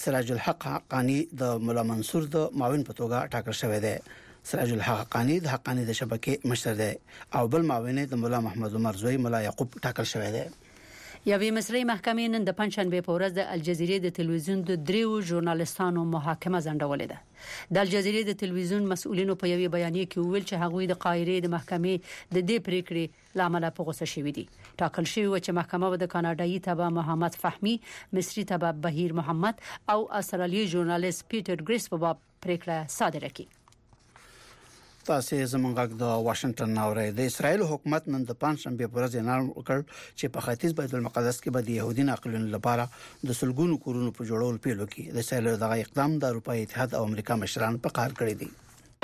سراج الحق حقانی د مولا منصور د معاون په توګه ټاکل شوی دی. سراج الحق حقانی د حقانی د شبکې مشر دی او بل معاون د مولا محمد عمر زوی مولا یعقوب ټاکل شوی دی. یوې مصری محکمې نن د پنځشنبه په ورځ د الجزیرې د تلویزیون د دریو ژورنالستانو محاکمه ځنډولې ده. د الجزیرې د تلویزیون مسؤلینو په یوې بیانیه کې ویل چې هغوی د قاهره د محکمې د دې پریکړې لامل په غوسه شوي دي. ټاکل شوی و چې محکمه د کاناډایي تبع محمد فهمي، مصری تبع بهیر محمد او استرالیایي ژورنالیست پیټر ګریس په باب پریکړه صادره کړي. تاسو زمونږ د واشنگټن ناوړې د اسرایل حکومت نن د پنځشنبه په ورځ اعلان وکړ چې په ختیځ بیت المقدس کې به د يهودي ناقلینو لپاره د سلګونو کورونو په جوړول پیل وکړي. د اسرایل دغه اقدام د اروپאי اتحاد او امریکا مشران په قهر کړی دي.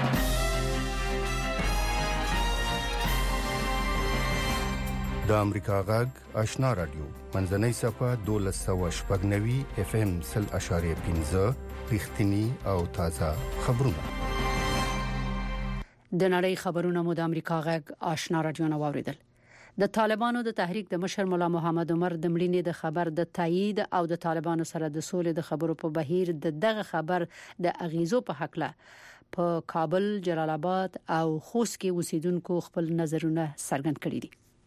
د امریکا غږ آشنا رادیو منځنۍ صفه 1290 FM 0.15 رښتینی او تازه خبرونه. د نړۍ خبرونه مو د امریکا غږ آشنا رادیو نه واوریدل. د طالبانو د تحریک د مشر مولا محمد عمر د مړینې د خبر د تایید او د طالبانو سره د سولې د خبرو په بهیر د دغه خبر د اغیزو په حق له په کابل، جلال آباد او خوست کې اوسیدونکو خپل نظرونه څرګند کړي دي.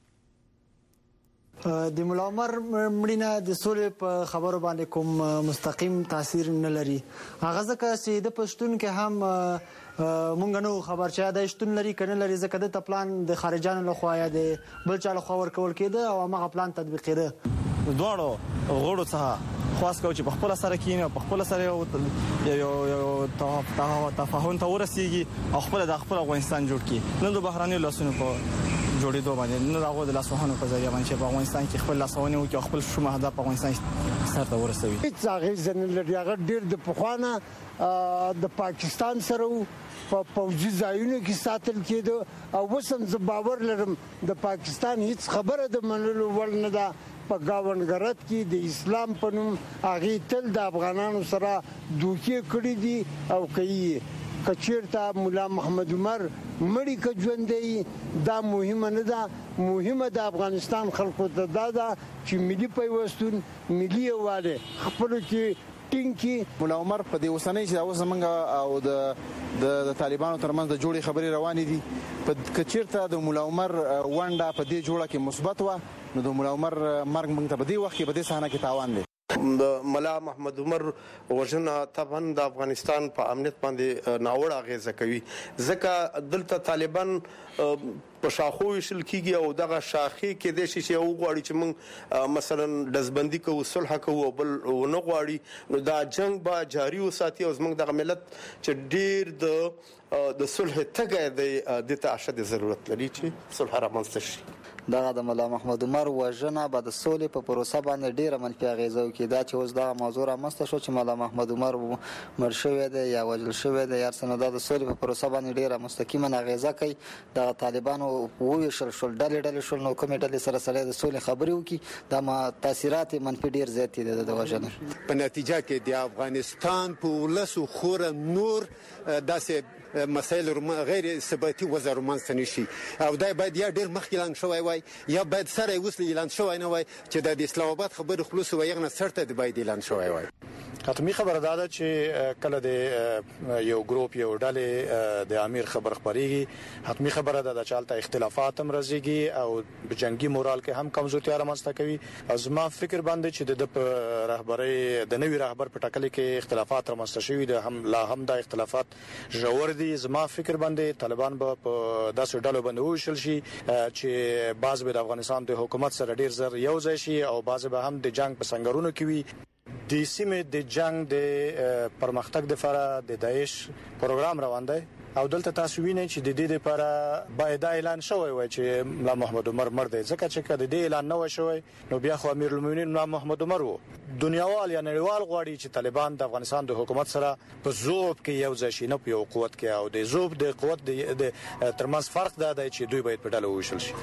د مولا عمر مړینه د سولې په خبرو باندې کوم مستقیم تاثیر نه لري. هغه ځکه چې د پښتون کې هم مونږ نو خبر چې دا شتون لري کنه لري ځکه د پلان د خارجانو لخوا یا د بل چا لخوا ورکول کېده او هغه پلان تطبیق کړه. دواړو غوړو څخه خاص کوي چې په خپل سره کېنه په خپل سره یو تفاهم ته ورسیږي او خپل د خپل افغانستان جوړ کړي. نن د بهراني لاسونو په جوړېدو باندې نن هغه د لاسوهانو په ځای باندې په افغانستان کې خپل لاسوهنه او خپل شوم هدف په افغانستان سره ورسوي. هیڅ هغه ځنه لري هغه ډیر د پخوانه د پاکستان سره په پوځي ځایونو کې ساتل کېده او وسم ز باور لرم د پاکستان هیڅ خبره د منلو ول نه ده. په گاونګرت کې د اسلام په نوم هغه تل د افغانانو سره دوکې کړې دي او کوي. کچیرته مولا محمد عمر مړی ک ژوندې دا مهمه نه ده. مهمه د افغانستان خلکو ته دا ده چې ملي پیوستون ملي یواله خپل کې ټینګي. مولا عمر په دې وسنۍ چې اوس زمونږ او د طالبانو ترمنځ د جوړې خبرې روانې دي. په کچیرته د مولا عمر ونده په دې جوړه کې مثبت و نو د مولا عمر مرګ موږ ته په دې وخت کې په دې صحنه کې تاوان دی. د مولا محمد عمر وژنه طبعا د افغانستان په امنیت باندې ناوړه اغیزه کوي ځکه دلته طالبان په شاخو وشل کیږي او دغه شاخې کې د شي او غواړي چې موږ مثلا دزبندي کوو صلح کوو بل نه غواړي نو دا جنگ با جاری وساتي او موږ دغه ملت چې ډیر د صلح تګه د ته اشد ضرورت لري چې صلح رامنځته شي. دغه د مولا محمد عمر وژنه به د سولې په پروسه باندې ډیره منفي اغیزه وکړي. دا چې اوس دا موضوع رامنځته شو چې مولا محمد عمر مړ شوی دی یا وژل شوی دی یا څنګه دا د سولې په پروسه باندې ډیره مستقیمه اغیزه کوي. د طالبانو وویشل شول ډلې شول نو کومې ډلې سره د سولې خبرې وکړي دا تاثیرات منفي ډیر زیات دي د وژنې په نتیجه کې د افغانستان په ولسو خور نور داسې مسایل غیر ثباتی وزر منځ نشي او دا باید یا ډیر مخکې اعلان شوی وای یا باید سره وسلی اعلان شوی نه وای چې د اسلام آباد خبر خلاص وای نه سرته د باید اعلان شوی وای. حتمی خبره ده چې کله د یو ګروپ یو ډلې د امیر خبر خبريږي حتمی خبره ده چې حالت اختلافات هم راځيږي او بجنګي مورال کې هم کمزورتیا رامنځته کوي. از ما فکر باندې چې د رهبري د نوي رهبر په ټاکل کې اختلافات رامنځته شوي دي هم لا هم د اختلافات ژور دي. زما فکر باندې طالبان به په داسې ډلو باندې وشل شي چې بعض به د افغانستان د حکومت سره ډیر زر یو ځای شي او بعض به هم د جنگ په سنگرونو کې وي. د سیمې د جنگ د پرمختګ لپاره د داعش پروګرام روان دی او دلته تاسو وینئ چې د دې لپاره باید اعلان شوی وای چې مولا محمد عمر مړ دی ځکه چې کله د اعلان نه وشوي نو بیا خو امیر المؤمنین مولا محمد عمر وو. دنیاوال یا نړیوال غواړي چې طالبان د افغانستان د حکومت سره په ذوب کې یو ځای شي نه په یو قوت کې او د ذوب د قوت د ترمنځ فرق دا دی چې دوی باید په ډله وویشل شي.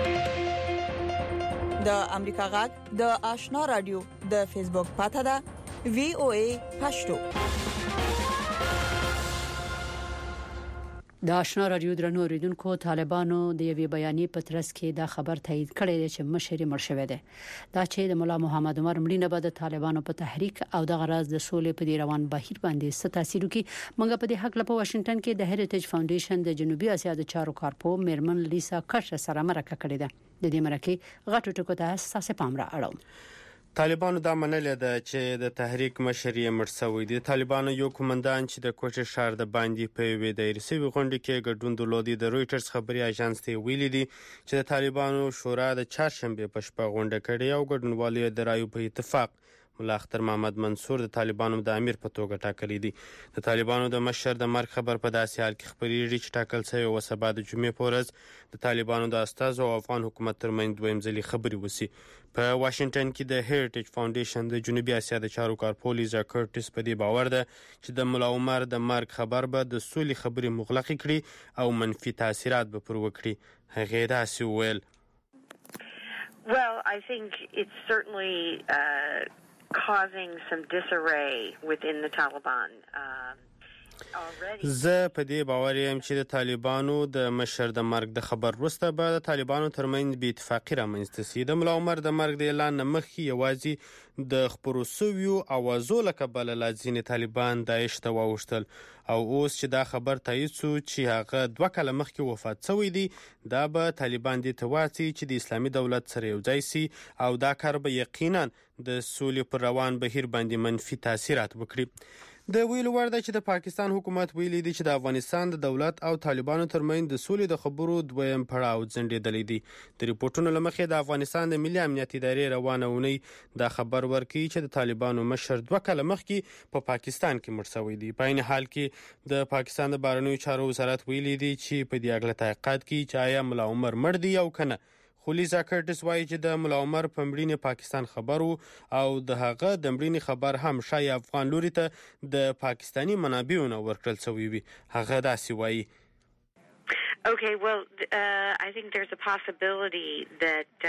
د امریکا غږ د آشنا رادیو د فیسبوک پاته ده VOA پښتو. د آشنا رادیو درنو اوریدونکو طالبانو د یوې بیانیې په ترڅ کې دا خبر تایید کړی دی چې مشر مړ شوی دی دا چې د مولا محمد عمر مړینه به د طالبانو په تحریک او د غرض د سولې په روان بهیر باندې څه تاثیر وکړي موږ په دې حق په واشنگټن کې د هریټیج فاونډیشن د جنوبي اسیا د چارو کارپو میرمن لیسا کش سره مرکه کړې ده د دې مرکه غټو ټکو ته اساس پام را اړوم طالبانو دا منلې ده چې د تحریک مشر یې مړ شوی دی طالبانو یو کمانډان چې د کوټه شهر د باندې په وې د رسوي غونډه کې ګډون درلودي د رويټرز خبري اژانس ته ویلي دي چې د طالبانو شورا د چهارشنبه په شپه غونډه کړې او ګډونوالو د رایو په اتفاق مولا اختر محمد منصور د طالبانو د امیر په توګه ټاکلی دی د طالبانو د مشر د مرګ خبر په داسې حال کې خبرېږي چې ټاکل شوی و سبا د جمعې په ورځ د طالبانو د استاد او افغان حکومت ترمنځ دویم ځلې خبرې وسی په واشنگټن کې د هریټیج فاونډیشن د جنوبي اسیا د چارو کارپو لیزا کرټس په دې باور ده چې د مولا عمر د مرګ خبر به د سولې خبرې مغلق کړي او منفي تاثیرات به پر وکړي هغه داسې ویل Well, I think it's certainly causing some disarray within the Taliban. زه په دې باور یم چې د طالبانو د مشر د مرګ د خبر وروسته به د طالبانو ترمنځ بې اتفاقي رامنځته شي د مولا عمر د مرګ د اعلان مخکې یوازې د خبرو سویو اوازو له کبله ځینې طالبان داعش ته واوښتل او اوس چې دا خبر تایید شو چې هغه 2 کاله مخکې وفات شوی دی دا به طالبان دې ته واچي چې د اسلامي دولت سره یو ځای شي او دا کار به یقینا د سولې پر روان بهیر باندې منفي تاثیرات وکړي د ویلو وړ ده چې د پاکستان حکومت ویلي دی چې د افغانستان د دولت او طالبانو ترمنځ د سولې د خبرو دویم پړاو ځنډېدلی دی د ریپورتونو له مخې د افغانستان د ملي امنیت ادارې روانه اونۍ دا خبر ورکړي چې د طالبانو مشر 2 کاله مخکې په پاکستان کې مړ شوی دی په عین حال کې د پاکستان د بهرنیو چارو وزارت ویلي دی چې په دې اړه تحقیقات کوي چې آیا مولا عمر مړ دی او کنه خو لیزا کرټس وایي چې د مولا عمر په مړینې پاکستان خبر او د هغه د مړینې خبر هم شای افغان لوري ته د پاکستانی منابعو نه ورکړل شوی وي هغه داسې وایي Okay, well, I think there's a possibility that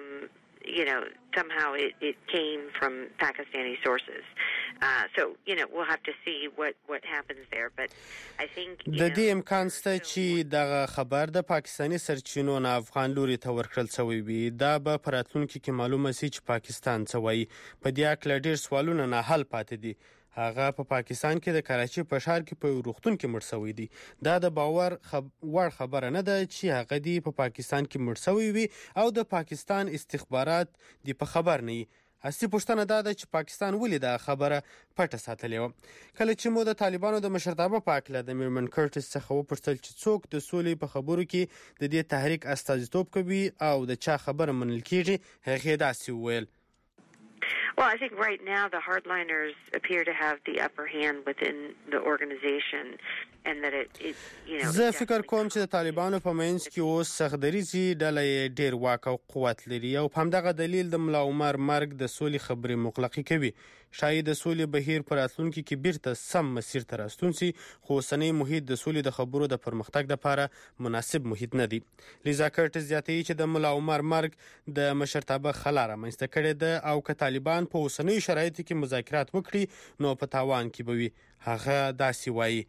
somehow it came from Pakistani sources. So, we'll have to see what happens there. But I think... د دې امکان شته چې دغه خبر د پاکستانی سرچینو نه افغان لوري ته ورکړل شوی وي دا به په راتلونکي کې معلومه شي چې پاکستان څه وایي په دې اړه ډېر سوالونه نه حل پاتې دي هغه په پاکستان کې د کراچي په ښار کې په روغتون کې مړ شوی دی دا د باور وړ خبره نه ده چې هغه دی په پاکستان کې مړ شوی وي او د پاکستان استخبارات دی په خبر نه وي اصلي پوښتنه دا ده چې پاکستان ولې دا خبره پټه ساتلې وه کله چې مو د طالبانو د مشرتابه په اړه د میرمن کرټس څخه وپوښتل چې څوک د سولې په خبرو کې د دې تحریک استازیتوب کوي او د چا خبره منل کیږي هغه داسې ویل Well, I think right now the hardliners appear to have the upper hand within the organization and that it زه فکر کوم چې د طالبانو په منځ کې اوس سخدریزي ډلې ډېر واک او قوت لري او په همدغه دلیل د مولا عمر مرګ د سولې خبرې مغلقې کوي شاید د سولې بهیر پر راتلونکي کې بیرته سم مسیر ته راستون شي خو اوسنی محیط د سولې د خبرو د پرمختګ لپاره مناسب محیط نه دی لیزا کرټس زیاتوي چې د مولا عمر مرګ د مشرتابه خلا رامنځته کړی ده او که طالبان په اوسنیو شرایطو کې مذاکرات وکړي نو په تاوان کې به وي هغه داسې وایي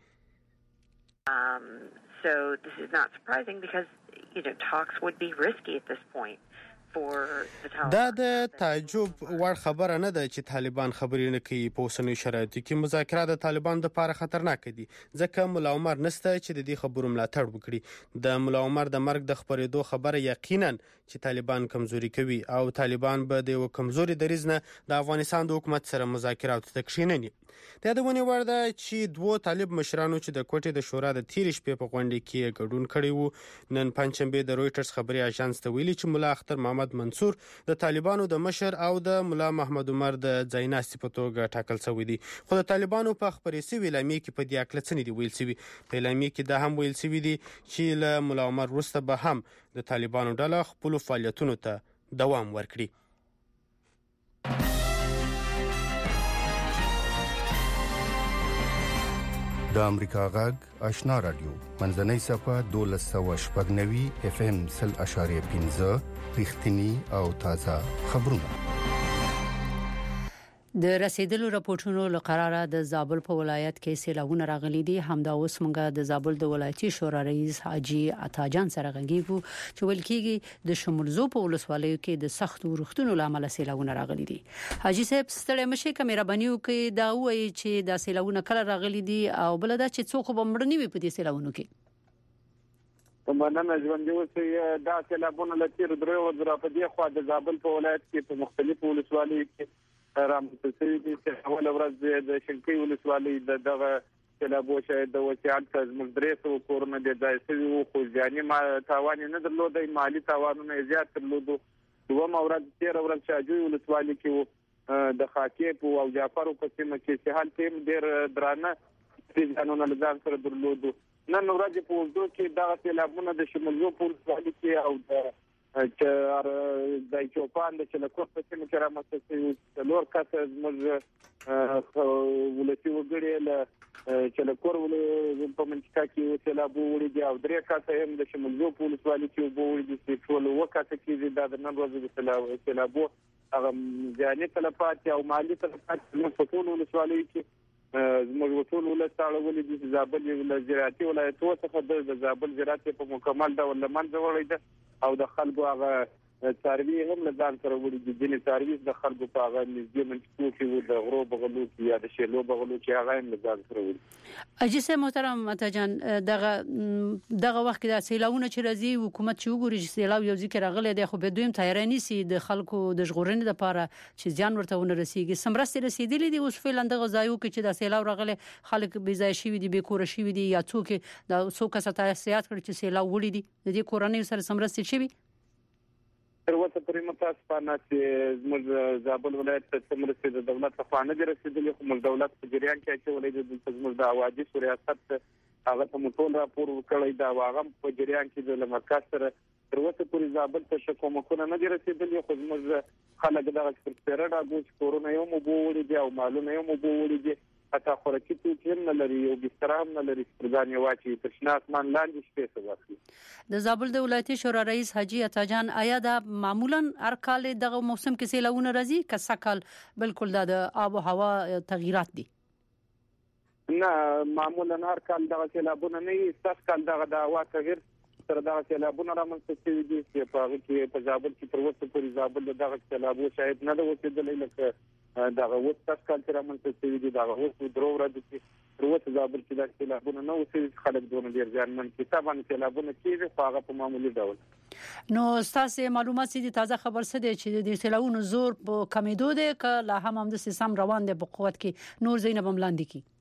So this is not surprising because talks would be risky at this point دا د تعجب وړ خبره نه ده چې طالبان خبرې نه کوي په اوسنیو شرایطو کې مذاکرات د طالبان لپاره خطرناک دي ځکه مولا عمر نسته چې د دې خبرو ملاتړ وکړي د مولا عمر د مرګ د خبرېدو خبره یقینا چې طالبان کمزوري کوي او طالبان به د یو کمزوري دریځ نه د افغانستان د حکومت سره مذاکرات ته کښیني د یادونې وړ ده چې 2 طالب مشرانو چې د کوټې د شورا د تیر شپې په غونډه کې ګډون کړی وو نن پنځشنبه د رويټرز خبري اژانس ته ویلي چې مولا اختر محمد منصور د طالبانو د مشر او د مولا محمد عمر د ځایناستي په توګه ټاکل شوی دی خو د طالبانو په خبري سوي اعلامیه کې په دې اړه څه نه دی ویل شوی په اعلامیه کې دا هم ویل شوی دی چې له مولا عمر وروسته به هم د طالبانو ډله خپل فعالیتونو ته دوام ورکړي د امریکا غږ آشنا رادیو منځنۍ صفه 1290 اف ام 0.15 رښتینی او تازه خبرونه د رسیدلو راپورټونو لقراره د زابل په ولایت کې سیلابونه راغلي دي. همدا اوس موږ د زابل د ولایتي شورا رئیس حاجی عطاجان سره غږیږو چې ولکېږي د شمولزو په ولسوالیو کې د سخت ورښتونو لامل سیلابونه راغلي دي. حاجی صاحب ستړي مشه کمره بنیو کې دا وایي چې دا سیلابونه کله راغلي دي او بل دا چې څوک به مړ نه وي په دې سیلابونو کې. مننه ژوند اوس دا سیلابونه لتیر درو ورځې په دې خوا د زابل په ولایت کې په مختلفو ولسوالیو کې رامنځته دي چې اول ورځ د شنکۍ ولسوالۍ دغه سیلابو شاید د وسیعت زموږ درېسو کورونه د ځای شوي خو ځاني ما تاوان نه درلودای مالی تاوانونه زیات درلودو. دوه ورځ 13 ورځ شاجوی ولسوالۍ کې د خاکیب او جعفر په سیمه کې سهال تیم ډېر درانه ځانونه لږ سره درلودو. نن ورځ په وځو کې دا سیلابونه د شمولزو په ولسوالۍ کې او د چې د چوپان د چلکور په سیمه کې رامنځته شوي لور کاسه زموږ ولسی وګړي له چلکور په منطقه کې سیلابو وړي دي او درې کاسه هم د شمولزو په ولسوالۍ کې وړي دي چې ټول وکاسه کې د نن ورځې د سیلابو هغه ځاني تلفات او مالی تلفات په ټول ولسوالۍ کې زموږ ټول ولسواله ولې د زابل ولایت زراعتي ولایت څخه د زابل زراعت په مکمل ډول لمنځه وړي ده او د خلکو هغه څاروي هم له ځان سره وړي دي. ځینې څاروي د خلکو په هغه نږدې منطقو کې د غرو بغلو کې یا د شیلو بغلو کې هغه هم له ځان سره وړي. اجازه محترم عطاجان دغه وخت کې د سیلابونو چې راځي حکومت چې وګوري چې سیلاب یو ځکه راغلی دی خو به دویم تیارانی سي د خلکو د ژغورنې لپاره چې ځان ورته ونه رسیږي. سمرستي رسیدلې دي اوس فعلا دغه ځایو کې چې د سیلاب راغلی خلک بې ځای شوي دي بې کوره شوي دي یا څوک د څوک ساتيات کړي چې سیلاب وړي دي د دې کورنۍ سره سمرستي شوي تر اوسه پورې متاسفانه چې زموږ زابل ولایت ته سمرستي د دولت لخوا نه رسیدلې خو موږ دولت په جریان کې چې ولې د زموږ د حوادث ریاست هغه ته مټول راپور وکړی دا واغه په جریان کې د لمرکز سره تر اوسه پورې زابل ته کومکونه نه رسیدلې خو زموږ خلک دغه سپیرډ اګوچ کورونه یو مو بووري دي او مالونه یو مو بووري دي حتی خوراکي توکي هم نه لري او بستر هم نه لري سترګان یې واچي تر شنه اسمان لاندې شپې څه واخلي. د زابل د ولایتي شورا رئیس حاجی عطاجان آیا دا معمولا هر کال دغه موسم کې سیلابونه راځي که سکل بالکل د آب او هوا تغیرات دي؟ نه معمولا هر کال دغه سیلابونه نه وي. سکل دغه د هوا تغیر سره دغه سیلابونه رامنځته شوي دي چې په هغه کې په زابل کې تر اوسه پورې زابل دغه سیلابو شاید نه ده اوسېدلی لکه دغه اوس تاسکال چې رامنځته شوي دي دغه اوس درو ورځې کې تر اوسه زابل کې دغه سیلابونه نه اوسېږي خلک دونه ډېر زیانمن کي طبعا سیلابونه کېږي خو هغه په معمولي ډول. نو ستاسو معلومات دي تازه خبر څه دی چې د سیلابونو زور په کمیدو دی که لا هم د سیستم روان دی په قوت کې نور زینب ملاندې کی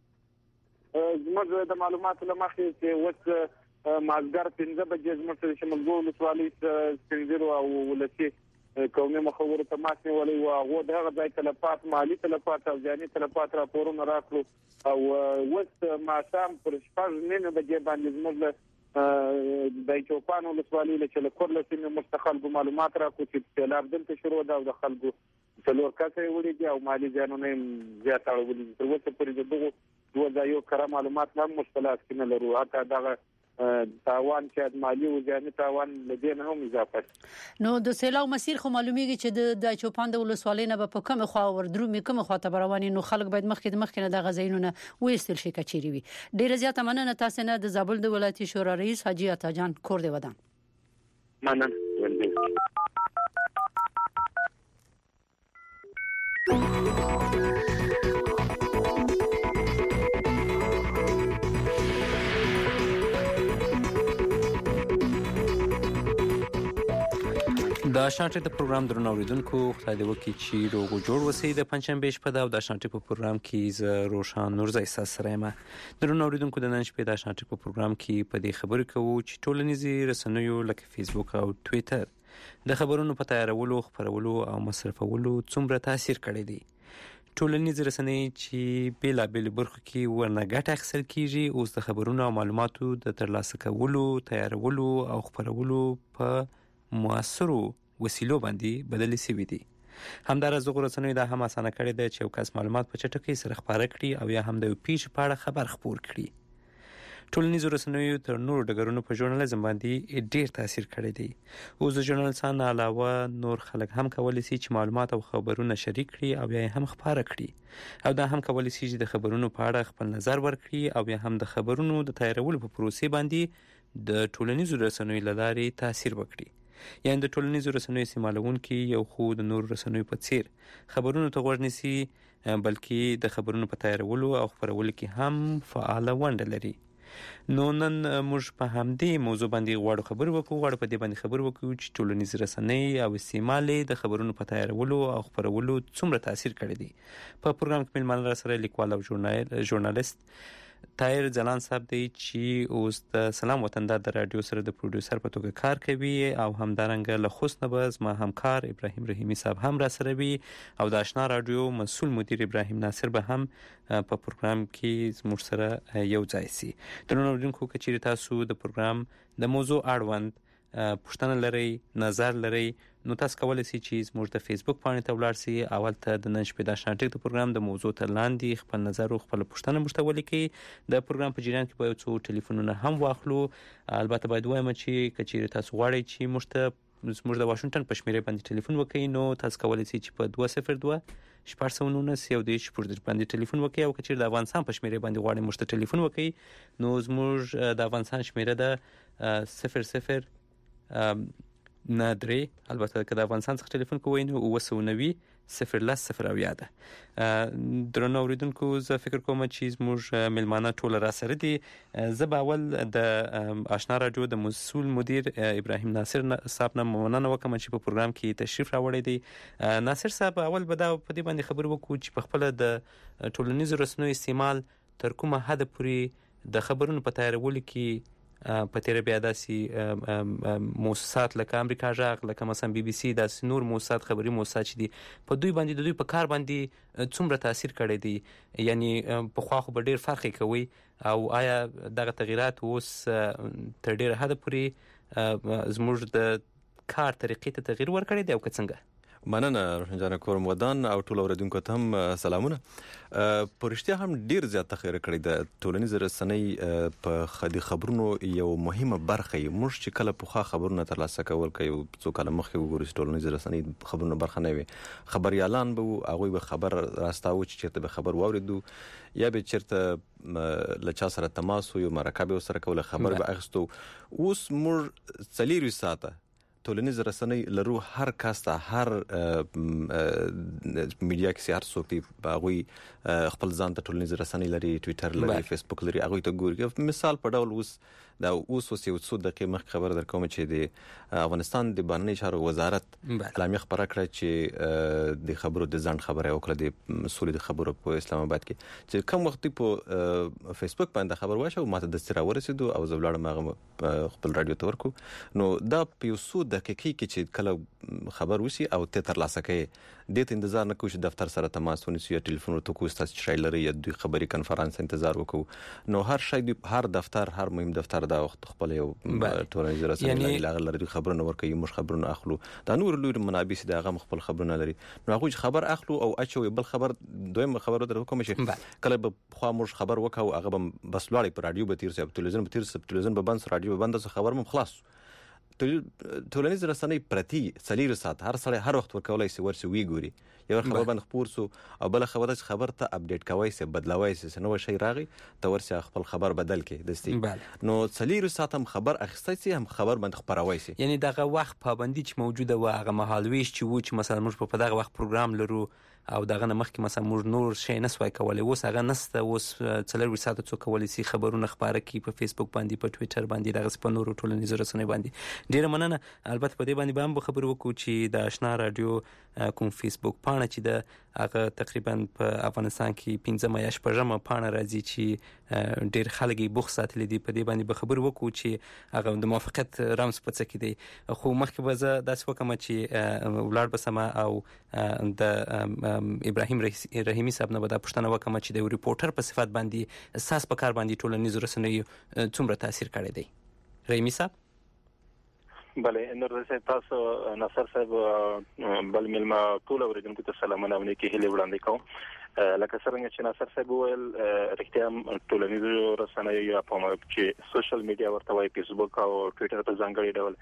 زموږ د معلوماتو لمخې چې اوس مازګر 15 بجې زموږ شمولزو ولسوالۍ سپینځیرو او ولسی قومي مخورو ته ماسنی ولې او هغه دغه ځای تلفات مالی تلفات او ځاني تلفات راپورونه راکړو او وس ماشام پر شپږ نیمه بجې باندې زموږ د چوپان ولسوالۍ له چلکور له سیمې مستقل معلومات راکړو چې سیلاب دلته شروع ده او د خلکو څلور کسه وړي دي او مالی ځانونه زیات اړولي دي. تر اوسه پورې دغه دوه ځایو کړه معلومات هم مشکلات کې نه لرو حتی دغه تاوان چې مالی او ځاني تاوان لدې نه هم اضافه. نو د سیلاب مسیر خو معلومیږي چې د چوپان د ولسوالۍ نه په کومه خوا وردرومي کومه خوا ته رواني نو خلک باید مخکې نه د غزینونه وېستل شي کچيري وي. ډیره زیاته مننه تاسو نه د زابل د ولایتي شورا رئیس حاجی عطاجان کور دی ودان. مننه. د شانټي د پروګرام درنو اوریدونکو خدای دې وکړي چې روغ جوړ وسی د پنځشنبه شپه د شانټي په پروګرام کې ز روشان نورزای سره ما درنو اوریدونکو د نن شپې د شانټي په پروګرام کې په دې خبرې کوو چې ټولنیزي رسنیو لکه فیسبوک او ټوئیټر د خبرونو په تیارولو خبرولو او مصرفولو څومره تاثیر کړی دی. ټولنیزي رسنۍ چې بیلابل برخو کې ورنه ګټه اخیستل کیږي اوس د خبرونو او معلوماتو د ترلاسه کولو تیارولو او خبرولو په موثرو وسیلو باندې بدلې شوې دي. همدارس دغه رسنیو دا هم اسانه کړی دی چې یو کس معلومات په چټکۍ سره خپاره کړي او یا هم د یو پیښې په اړه خبر خپور کړي. ټولنیزو رسنیو تر نورو ډګرونو په ژورنالیزم باندې ډیر تاثیر کړی دی. اوس د ژورنالیستانو علاوه نور خلک هم کولی شي چې معلومات او خبرونه شریک کړي او یا هم خپاره کړي، او دا هم کولی شي چې د خبرونو په اړه خپل نظر ورکړي او یا هم د خبرونو د تیارولو په پروسې باندې د ټولنیزو رسنیو له لارې تاثیر وکړي. یعنې د ټولنیزو رسنیو استعمالونکي یو خو د نورو رسنیو په څیر خبرونو ته غوږ نیسي، بلکې د خبرونو په تیارولو او خپرولو کې هم فعاله ونډه لري. نو نن موږ په همدې موضوع باندې غواړو په دې باندې خبرې وکړو چې ټولنیز رسنۍ او استعمال د خبرونو په تیارولو او خپرولو څومره تاثیر کړی دی. په پروګرام کې مېلمانه را سره لیکوال او ژورنالیست طاهر ځلاند صاحب دی چې اوس د سلام وطندار د رادیو سره د پروډوسر په توګه کار کوي، او همدارنګه له خوست نه به زما همکار ابراهیم رحیمي صاحب هم را سره وي، او د آشنا رادیو مسؤل مدیر ابراهیم ناصر به هم په پروګرام کې زموږ سره یو ځای سي. درنو اوریدونکو، که چیرې تاسو د پروګرام د موضوع اړوند پوښتنه لرئ، نظر لرئ، نو تاسو کولی شئ چې زموږ د فیسبوک پاڼې ته ولاړ شئ او هلته د نن شپې د آشنا ټک د پروګرام د موضوع تر لاندې خپل نظر او خپله پوښتنه موږ ته ولیکئ. د پروګرام په جریان کې به یو څو ټلیفونونه هم واخلو. البته باید ووایم چې که چیرې تاسو غواړئ چې موږ ته زموږ د واشنګټن په شمېرې باندې ټلیفون وکړئ، نو تاسو کولی شئ چې په 202 819 باندې ټلیفون وکړئ، او که چیرې د افغانستان په شمېرې باندې غواړئ موږ ته ټلیفون وکړئ، نو زموږ د افغانستان شمېره ده 0093. البته که د افغانستان څخه ټلیفون کوئ نو 990 010 ده. درنو اوریدونکو، زه فکر کوم چې زموږ مېلمانه ټول را سره دي. زه به اول د آشنا رادیو د مسؤل مدیر ابراهیم ناصر صاحب نه مننه وکړم چې په پروګرام کې تشریف راوړی دی. ناصر صاحب، اول به دا په دې باندې خبرې وکړو چې په خپله د ټولنیزو رسنیو استعمال تر کومه حده پورې د خبرونو په تیارولو کې په تیره بیا داسې موسسات لکه امریکا غږ، لکه مثلا بی بی سی، داسې نور موسسات، خبري موسسات چې دي، په دوی باندې د دوی په کار باندې څومره تاثیر کړی دی؟ یعنی پخوا خو به ډېر فرق یې کوئ، او آیا دغه تغییرات اوس تر ډېره حده پورې زموږ د کار طریقې ته تغییر ورکړی دی او که څنګه؟ مننه روشن جان کورم ودان او ټول اوریدونکو ته هم سلامونه. په رښتیا هم ډیر زیات تغییر کړی د ټولنیز رسنۍ په خبرونو یو مهمه برخه. موږ چې کله په خبرونه ترلاسه کول کوي، څو کله مخکې وګورئ ټولنیز رسنۍ خبرونه برخه نه وي، خبريالان به هغه به خبر راستاوي چې چیرته به خبر واوریدو یا به چیرته لچا سره تماس یو مرکه سره کوله خبر به اخستو. اوس موږ 4 ساعته ټولنیز رسنۍ لرو، هر کس ته هر میډیا کې هر څوک دی هغوی خپل ځان ته ټولنیز رسنۍ لري، ټویټر لري، فیسبوک لري، هغوی ته ګوري. مثال په ډول اوس یو څو دقیقې مخکې خبر درکوم چې د افغانستان د بهرنیو چارو وزارت اعلامیه خپره کړه چې د خبرو د ځنډ خبره وکړه د سولې د خبرو په اسلام آباد کې، چې کوم وخت په فیسبوک باندې خبر واچو ماته د سترا ورسېدو او زه ولاړم هغه خپل رادیو ته ورکو. نو دا په یو څو دقیقې کې چې کله خبر وسی او ته ترلاسه کوي، د انتظار نه کوو چې دفتر سره تماس ونیسو یا ټلیفون ورته کوو تاسو چې لري یا دوی خبري کنفرانس انتظار وکړو. نو هر شی هر دفتر، هر مهم دفتر دا وخت خپل یو ټولنیز رسنۍ لري خبرونه ورکوي، موږ خبرونه اخلو. دا نور لوی منابع دي هغه خپل خبرونه لري، نو هغه خبر اخلو او اچو بل خبر دویم خبر در کوم شي کله به خو موږ خبر وکاو هغه بس لوړی پر رادیو به تیر سي، تلویزیون به تیر سي، تلویزیون به بند، رادیو به بند، خبر مم خلاص. ټولنیز رسنۍ پرتی 4 ساعت هر سړی هر وخت ورکولای شي ورسي وی ګوري، یو خبر باندې خبر سو او بل خبر ته اپډیټ کوي سي، بدلوي سي، نو شي راغی ته ورسي خپل خبر بدل کې دستي. نو 4 ساعت هم خبر اخیستای سي، هم خبر باندې خبروي سي. یعنی دغه وخت پابندي چې موجوده و، هغه مهالويش چې و چې مثلا موږ په دغه وخت پروګرام لرو او دغه نه مخکې مثلا موږ نور شي نسوای کولای، اوس هغه نسته. اوس 4 ساعت څو کولای سي خبرونه خبره کی په فیسبوک باندې، په ټویټر باندې، دغه په نورو ټولنیزو رسنیو باندې. ډیره مننه. البته په دې باندې به هم خبرو وکړو چې د آشنا رادیو کوم فیسبوک پاڼه چې د هغه تقریبا په افغانستان کې 15 یا 16 پاڼه راځي چې ډیر خلک یې بوخ ساتلي دي. په دې باندې به خبرو وکړو چې هغه د موافقت رمز په څه کې دی. خو مخکې به زه داسې وکړم چې ولاړ بسمه او د ابراهیم رحیمي صاحب نه به دا پوښتنه وکړم چې د ریپورټر په صفت باندې اساس په کار باندې ټولنیزو رسنیو څومره تاثیر کړی دی. رحیمي صاحب بله نور صاحب تاسو نصر صاحب بل ملما ټول اوریدونکو ته سلامونه ونکي هلي وړاندې کوم لکه څنګه چې نصر صاحب ویل رښتیا ټولنیزو رسنیو یا په چې سوشل میډیا ورته وایي فیسبوک او ټوئیټر په ځانګړي ډول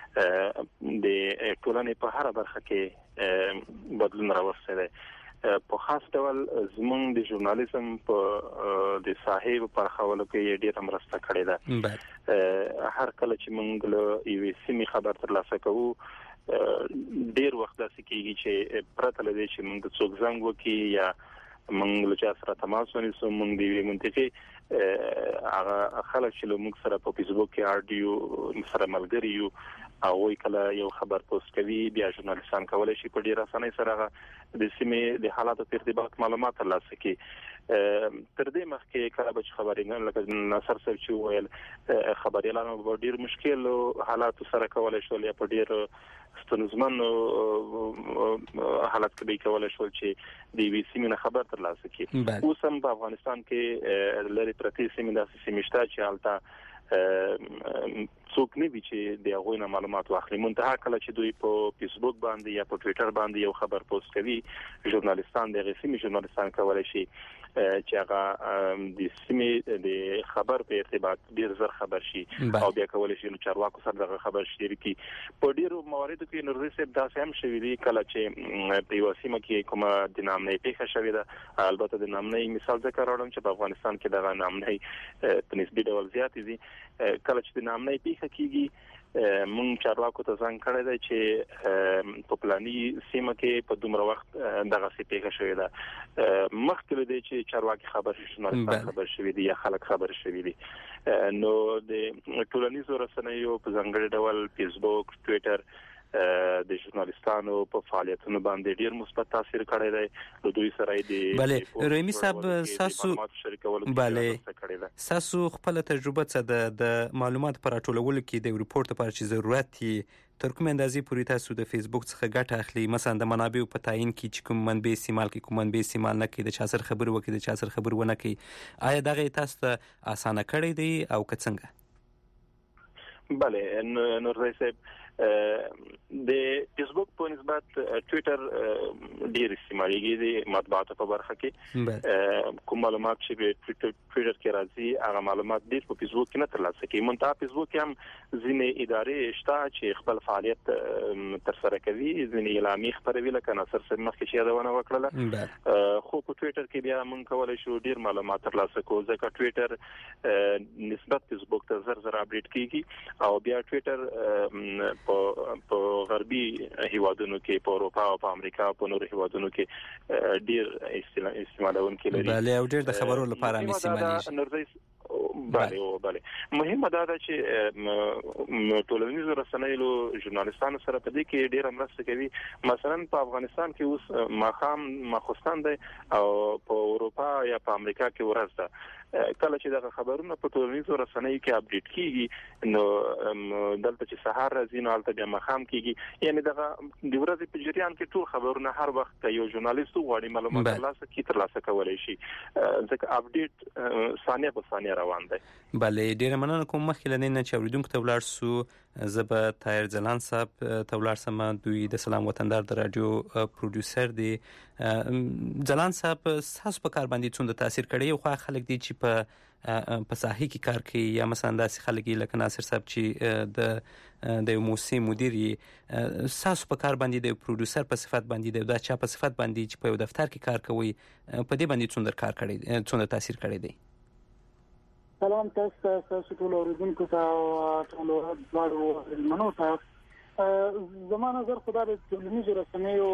د ټولنې په هر برخه کې بدلون راوستي دی په خاص ډول زموږ د ژورنالیزم په د صاحب پر خولو کې ډېر مرسته کړې ده هر کله چې موږ له یوې سیمې خبر ترلاسه کوو ډېر وخت داسې کېږي چې پرته له دې چې موږ څوک زنګ وکړي یا موږ له چا سره تماس ونیسو موږ د یوې منطقې هغه خلک چې له موږ سره په فیسبوک کې آډیو سره ملګري یو او کله یو خبر پوسټ کوي بیا ژورنالیستان کولای شي په ډیر اسانۍ سره د سیمې د حالاتو په ارتباط معلومات ترلاسه کړي تر دې مخکې کله به خبرینګان لکه نصر صاحب چې ویل خبريالانو په ډیر مشکل حالاتو سره کولای شول یا په ډیر ستونزمن حالت کې به کولای شول چې د وی سیمې خبر ترلاسه کړي اوس هم په افغانستان کې لری پرتی سیمې د سیمشتا چې حالت څوک نه وی چې د هغوی معلومات واخلي منتها کله چې دوی په فیسبوک باندې یا په ټوئیټر باندې یو خبر پوسټ کوي ژورنالیستان د غسیمي ژورنالیستان کولای شي چې هغه د سیمې د خبر په ارتباط ډیر زر خبر شي او بیا کولای شي نو چارواکو سره دغه خبر شریکي په ډیرو مواردو کې نور صاحب داسې هم شوی دی کله چې په یو سیمه کې کومه د نامنۍ پیښه شوې ده البته د نامنۍ مثال ذکر راوړم چې په افغانستان کې دغه نامنۍ په نسبي ډول زیات دي کله چې د نامنۍ پیښه کیږي مونږ چارواکو ته ځان کړی دی چې په پلاني سیمه کې په دومره وخت دغه پیښه شوې ده مخکې له دې چې چارواکي خبر شي ژورنالیستان خبر شوي دي یا خلک خبر شوي دي نو د ټولنیزو رسنیو په ځانګړي ډول فیسبوک ټوئیټر د ژورنالیستانو په فعالیتونو باندې ډیر مثبت تاثیر کړی دی دوی سره دی بله رویمی صاحب ساسو خپل تجربه څه د معلومات پر ټولولو کې د ریپورت لپاره چې ضرورت دي تر کوم اندازې پورې تاسو د فیسبوک څخه ګټه اخلي مثلا د منابعو په تعین کې چې کوم منبع استعمال کوي کوم منبع استعمال نه کوي د چا سره خبرو وکړي د چا سره خبرو ونه کوي آیا دغه تاسو ته اسانه کړی دی او که څنګه بله نور صاحب د فیسبوک په نسبت ټوئیټر ډیر استعمالېږي د مطبوعاتو په برخه کې کوم معلومات چې په ټوئیټر کې راځي هغه معلومات ډیر په فیسبوک کې نه ترلاسه کیږي منتها فیسبوک کې هم ځینې ادارې شته چې خپل فعالیت تر سره کوي ځینې اعلامیې خپروي لکه نصر صاحب مخکې چې یادونه وکړله خو په ټوئیټر کې بیا موږ کولای شو ډیر معلومات ترلاسه کوو ځکه ټوئیټر نسبت فیسبوک ته زر اپډیټ کیږي او بیا ټوئیټر په غربي هیوادونو کې په اروپا او په امریکا په نورو هیوادونو کې ډیر استعمالونکي لري بله او ډیر د خبرو لپاره هم استعمالېږي بله مهمه ده چې ټولنیزو رسنیو ژورنالیستانو سره په دې کې ډیر مرسته کوي مثلا په افغانستان کې اوس ماخستان دی او په اروپا یا په امریکا کې ورځ ده کله چې دغه خبرونه په ټولنیزو رسنیو کې اپډیټ کیږي نو دلته چې سهار راځي نو البته بیا مخام کیږي یعنی دغه د ورځې په جریان کې ټول خبرونه هر وخت یو ژورنالیست غواړي معلومات ترلاسه کولای شي ځکه اپډیټ ثانیه په ثانیه روان دی بله ډیره مننه کوم مخکې لنی نه چې اوریدونکو ته ولاړ سو زب طاهر ځلان صاحب ته ولاړ سم دوی د سلام وطندار د رادیو پروډوسر دی ځلان صاحب تاسو په کار باندې څومره تاثیر کړی خو خلک دي چې په ساحې کې کار کوي یا مثلا داسې خلک لکه ناصر صاحب چې د موسسې مدیر تاسو په کار باندې د پروډوسر په صفت باندې د چا په صفت باندې چې په یو دفتر کې کار کوي په دې باندې څومره کار کړی څومره تاثیر کړی دی سلام تاسو ټول اوریدونکو ته او ټول ډاډو منو ته زما نظر خدای د ټولنیزو رسنیو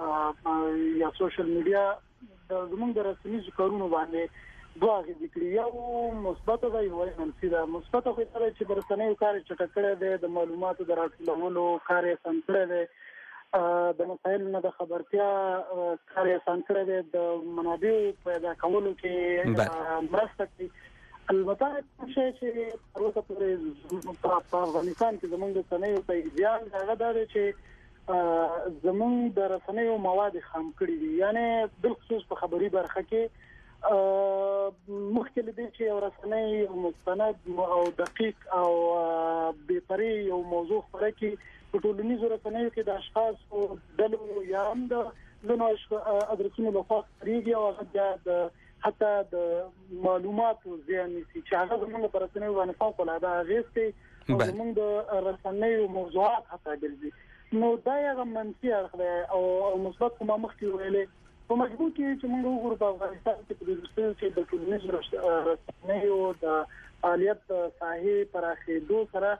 یا سوشل میډیا د زموږ د رسنیزو کارونو باندې دوه ذکر یو مثبت دی او منفي ده مثبت خو دا چې د رسنیو کار چټکړه ده د معلوماتو د راټولولو کار یې سمکړه ده د مسایل نه د خبرتیا کار یې سمکړه ده د منابع پیدا کولو کې مرسته کوي البته شي چې پروسه په افغانستان کې زموږ د رسنیو په ځان هغه دا چې زموږ د رسنیو مواد خام کړي دي یعنی بالخصوص په خبري برخه کې مخکې له دې چې یو رسنۍ مستند او دقیق او بېپرې یو موضوع خپره کړي په ټولنیزو رسنیو کې د اشخاصو ډلو یا هم د لنو ادرسونو لخوا خپرېږي او هغه حتی د معلوماتو زیان نیسي چې هغه زموږ په رسنیو باندې فوق‌العاده اغېز کوي او زموږ د رسنیو موضوعات حتی ګرځي نو دا یو منفي اړخ دی او مثبت کومه مخکې ویلې په مجبور کې چې موږ وګورو په افغانستان کې په دې چې د ټولنیزو رسنیو د فعالیت ساحې پراخېدو سره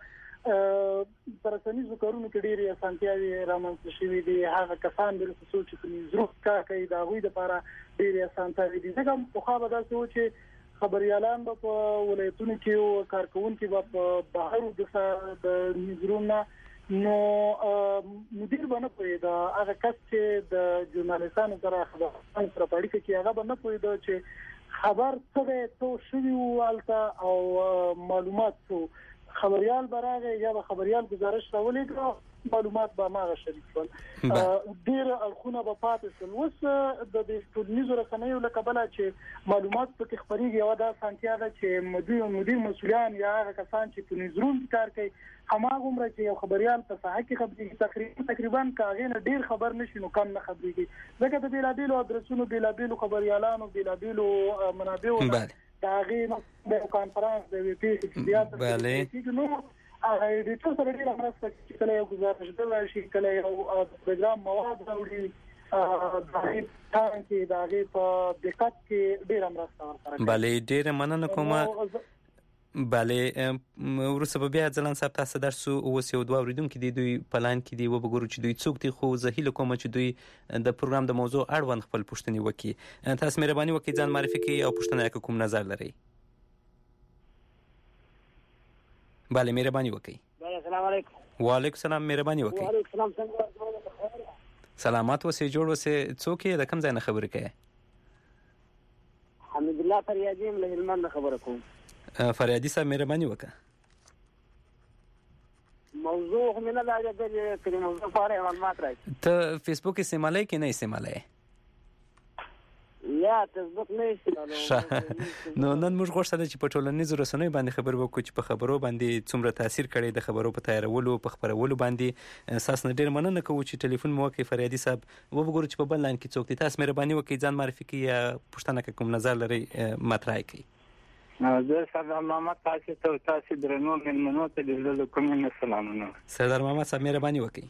پر رسنیزو کارونو کې ډېرې اسانتیاوې رامنځته شوې دي هغه کسان د رسول چې په نظر کار کوي د هغوی لپاره ډېرې اسانتیاوې دي ځکه پخوا به داسې و چې خبریالان به په ولایتونو کې او کارکوونکي به په بهرو د نظرونو نو مدیر به نه پوهېده هغه کس چې د ژورنالیستانو سره خبرونه سره په اړیکه کې هغه به نه پوهېده چې خبر څه دی څه شوي وو هلته او معلومات څه خبريال براغه یا خبريال گزارش راولېږي معلومات به ماغه شریک شول ډېر الخونه په پاتې شول اوس د ټولنیزو رسنیو له کبله چې معلومات په کې خبريږي او دا سانتیا ده چې مدیر مسؤلیان یا هغه کسان چې په نظرون کار کوي هماغه عمر چې یو خبريال په صحه کې خبريږي تقریبا کاغې نه ډېر خبر نشي نو کم نه خبريږي ځکه د بیلابیلو ادرسونو بیلابیلو خبريالانو بیلابیلو منابعو داغه د کانفرنس د وی پی سیاست نو هغه د ټول سره ډیره مرسته کوي کله یو گزارش دی شي کله یو پروګرام مواد راوړي دغه تانکي دغه په دقت کې ډیره مرسته ورکړي بله ډیره مننه کوم بله ورسره بیا ځلان صاحب تاسو درسو اوس یو دوه اوریدونکو دي دوی پلان کې دی وګورو چې دوی څوک دي خو زه هیله کوم چې دوی د پروګرام د موضوع اړوند خپل پوښتنې وکړي تاسو مهرباني وکړئ ځان معرفي کړئ او پوښتنه کوم نظر لرئ بله مهرباني وکړئ السلام علیکم وعلیکم السلام مهرباني وکړئ وعلیکم السلام سلامات اوسئ جوړ اوسئ څوک یې د کوم ځای نه خبرې کوئ حمید الله فریادی له هلمند خبره کوم فریادی صاحب مهرباني وکړه موضوع هم نه راځي چې موضوع پاره معلومات راځي ته فیسبوک استعمالوي کې نه استعمالوي یا فیسبوک نه استعمالوم نو نن موږ غوښتل چې په ټولنیزو رسنیو باندې خبر وکړو چې په خبرو باندې څومره تاثیر کړی د خبرو په تیارولو په خبرولو باندې اساس نه ډیر مننه کوم چې ټلیفون مو وکړي فریادي صاحب وګورو چې په بل لاین کې څوک دي تاسو مهرباني وکړئ ځان معرفي کړئ یا پوښتنه کوم نظر لري مطرح کړئ زه سردار محمد تاسو درنو مېلمنو ته د کوم سلامونه سردار محمد صاحب مهرباني وکړئ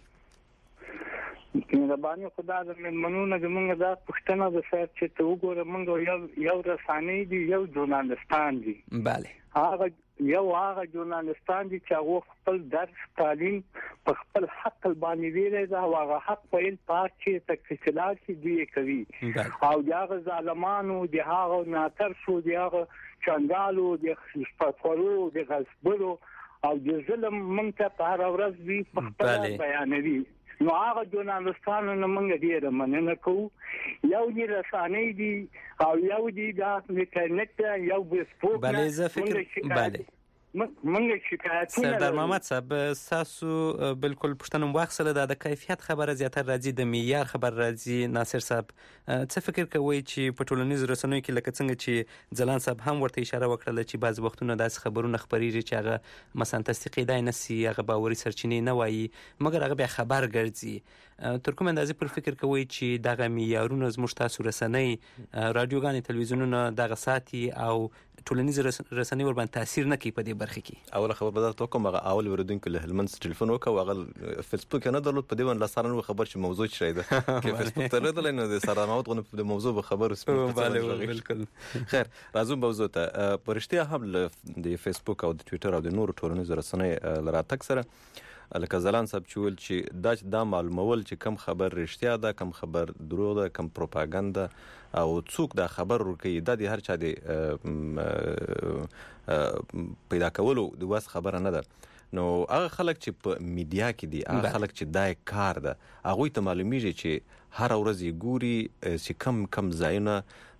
مهرباني خدا د مېلمنو نه زموږ دا پوښتنه ده چې ته وګوره موږ یو رسانې دي یو ژورنالستان دي bale هغه ژورنالستان دي چې هغه خپل درس تعلیم په خپل حق باندې ویلي دا هغه حق په ان پات چې تکفیلات دي کوي او هغه ظالمانو دي هغه ناتر شو دي هغه چنګالو د خپلو د غصبلو او د ظلم مونږ ته هر ورځ وی په خپل بیانوي نو هغه ژورنالستانو نه مونږ ډیره مننه کوو یو دې رسانې دي او یو دې دا انټرنیټ یو فیسبوک بله زه فکر بله مونږ شکایتونه سردار محمد صاحب تاسو بالکل پښتنم واخصله د کیفیت خبره زیاتره راځي د معیار خبر راځي ناصر صاحب څه فکر کوي چې په ټولنیزو رسنیو کې لکه څنګه چې ځلان صاحب هم ورته اشاره وکړه چې بعض وختونه داسې خبرونه خبريږي چې هغه مثلا تصدیقېدای نه سي هغه باوري سرچینې نه وایي مګر هغه بیا خبر ګرځي تر کوم اندازې پر فکر کوي چې دغه معیارونه زموږ تاسو رسنۍ رادیوګانې تلویزیونونه دغه ساتي او ټولنیز رسنۍ ور باندې تاثیر نه کوي په دې برخه کې اول خبر بدل توکم هغه اول ورودونکو له هلمند ټلیفون وکاو هغه فیسبوک نه درلود په دې باندې لاسانه خبر چې موضوع شي ده کې فیسبوک ته نه دلنه د سرانوت غو په موضوع به خبر سپورت بالکل خیر راځو موضوع ته پرشتیا هم د فیسبوک او د ټوئیټر او د نورو ټولنیزو رسنۍ لراتک سره لکه ځلان صاحب چول چې دا معلومول چې کم خبر رښتیا ده کم خبر دروغ ده کم پروپاګاندا او څوک دا خبر ورکوي د هر چا دی پیدا کولو د واس خبره نه ده نو هغه خلک چې په میډیا کې دي هغه خلک چې دای کار ده هغه ته معلومیږي چې هر ورځ ګوري چې کم ځایونه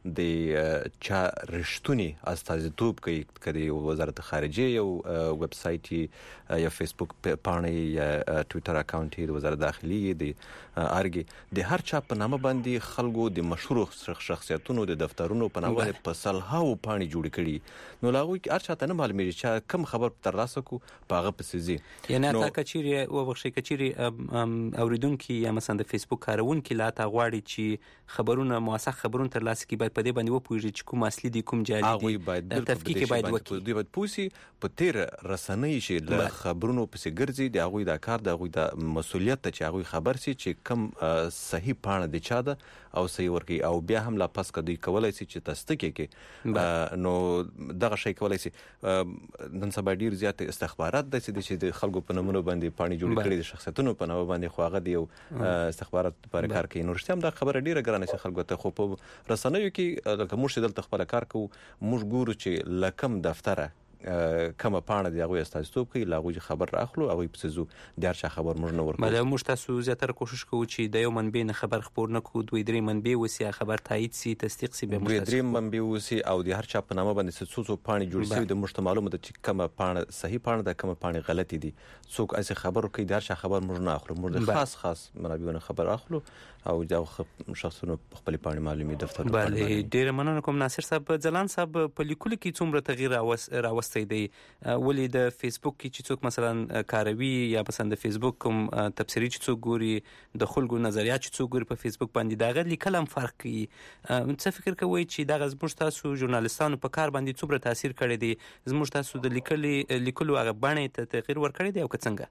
د چا رښتونی استازیتوب کوي کدي وزارت خارجه یو ویب سایټ یا فیسبوک پاڼه یا ټوئیټر اکاونټ د وزارت داخلي د ارګي د هر چا په نامه باندې خلکو د مشهور شخصیتونو د دفترونو په نامه په سلهاو پاڼې جوړ کړي نو لاغوي هر چا ته نه معلومیږي چې کوم خبر تر لاسه کو پاغه پسزي یعنی تا کچيري او بخښي کچيري اوریدونکو یا مثلا د فیسبوک کارونکو لا تا غواړي چې خبرونه موثق خبرونه تر لاسه کی باید په دې باندې وپوهیږي چې کوم اصلي دي کوم جعلي دي د تفکیک باید وکړي دوی باید پوسی په تیر رسنۍ شي له خبرونو پسې ګرځي د هغه د کار د هغه د مسولیت ته چې هغه خبر سي چې کم صحیح پاڼه دي چا ده او صحیح ورکی او بیا هم لا پس کدی کولای سي چې تصدیق کې نو دغه شی کولای سي نن سبا ډیر زیات استخبارات د چې د خلکو په نومونو باندې پاڼې جوړ کړي د شخصیتونو په نوم باندې خواغه دی او استخبارات پر کار کوي نو رښتیا دا خبره ډیره ګرانه چې خلکو ته خو په رسنیو کې لکه موږ دلته خپل کار کوو موږ ګورو چې لکم دفتره کومه پاڼه دی هغه استازیتوب کوي لاغوي خبر راخلو هغه په سزو د هر چا خبر موږ نه ورکو مله موږ تاسو زیاتره کوشش کوو چې د یو منبع نه خبر خبر نه کوو دوی درې منبع وسی خبر تایید سي تصدیق سي به موږ درې منبع وسی او د هر چا په نامه باندې څو پاڼې جوړ شي د مشت معلومه ده چې کومه پاڼه صحیح پاڼه ده کومه پاڼه غلطي دي څوک اسی خبر کوي د هر چا خبر موږ نه اخلو موږ خاص منابعونه خبر اخلو او دا شخصونو خپل پاڼې معلومي دفتر بله ډیر مننه کوم ناصر صاحب ځلان صاحب په لیکلو کې څومره تغییر راوستي دی ولې د فیسبوک کې چې څوک مثلا کاروي یا مثلا د فیسبوک کوم تبصری چې څوک ګوري د خلکو نظریات چې څوک ګوري په فیسبوک باندې دا غیر لیکل هم فرق کوي څه فکر کوي چې دا زموږ تاسو ژورنالیستانو په کار باندې څومره تاثیر کړی دی زموږ تاسو د لیکلو هغه باندې ته تغییر ورکړی دی او څنګه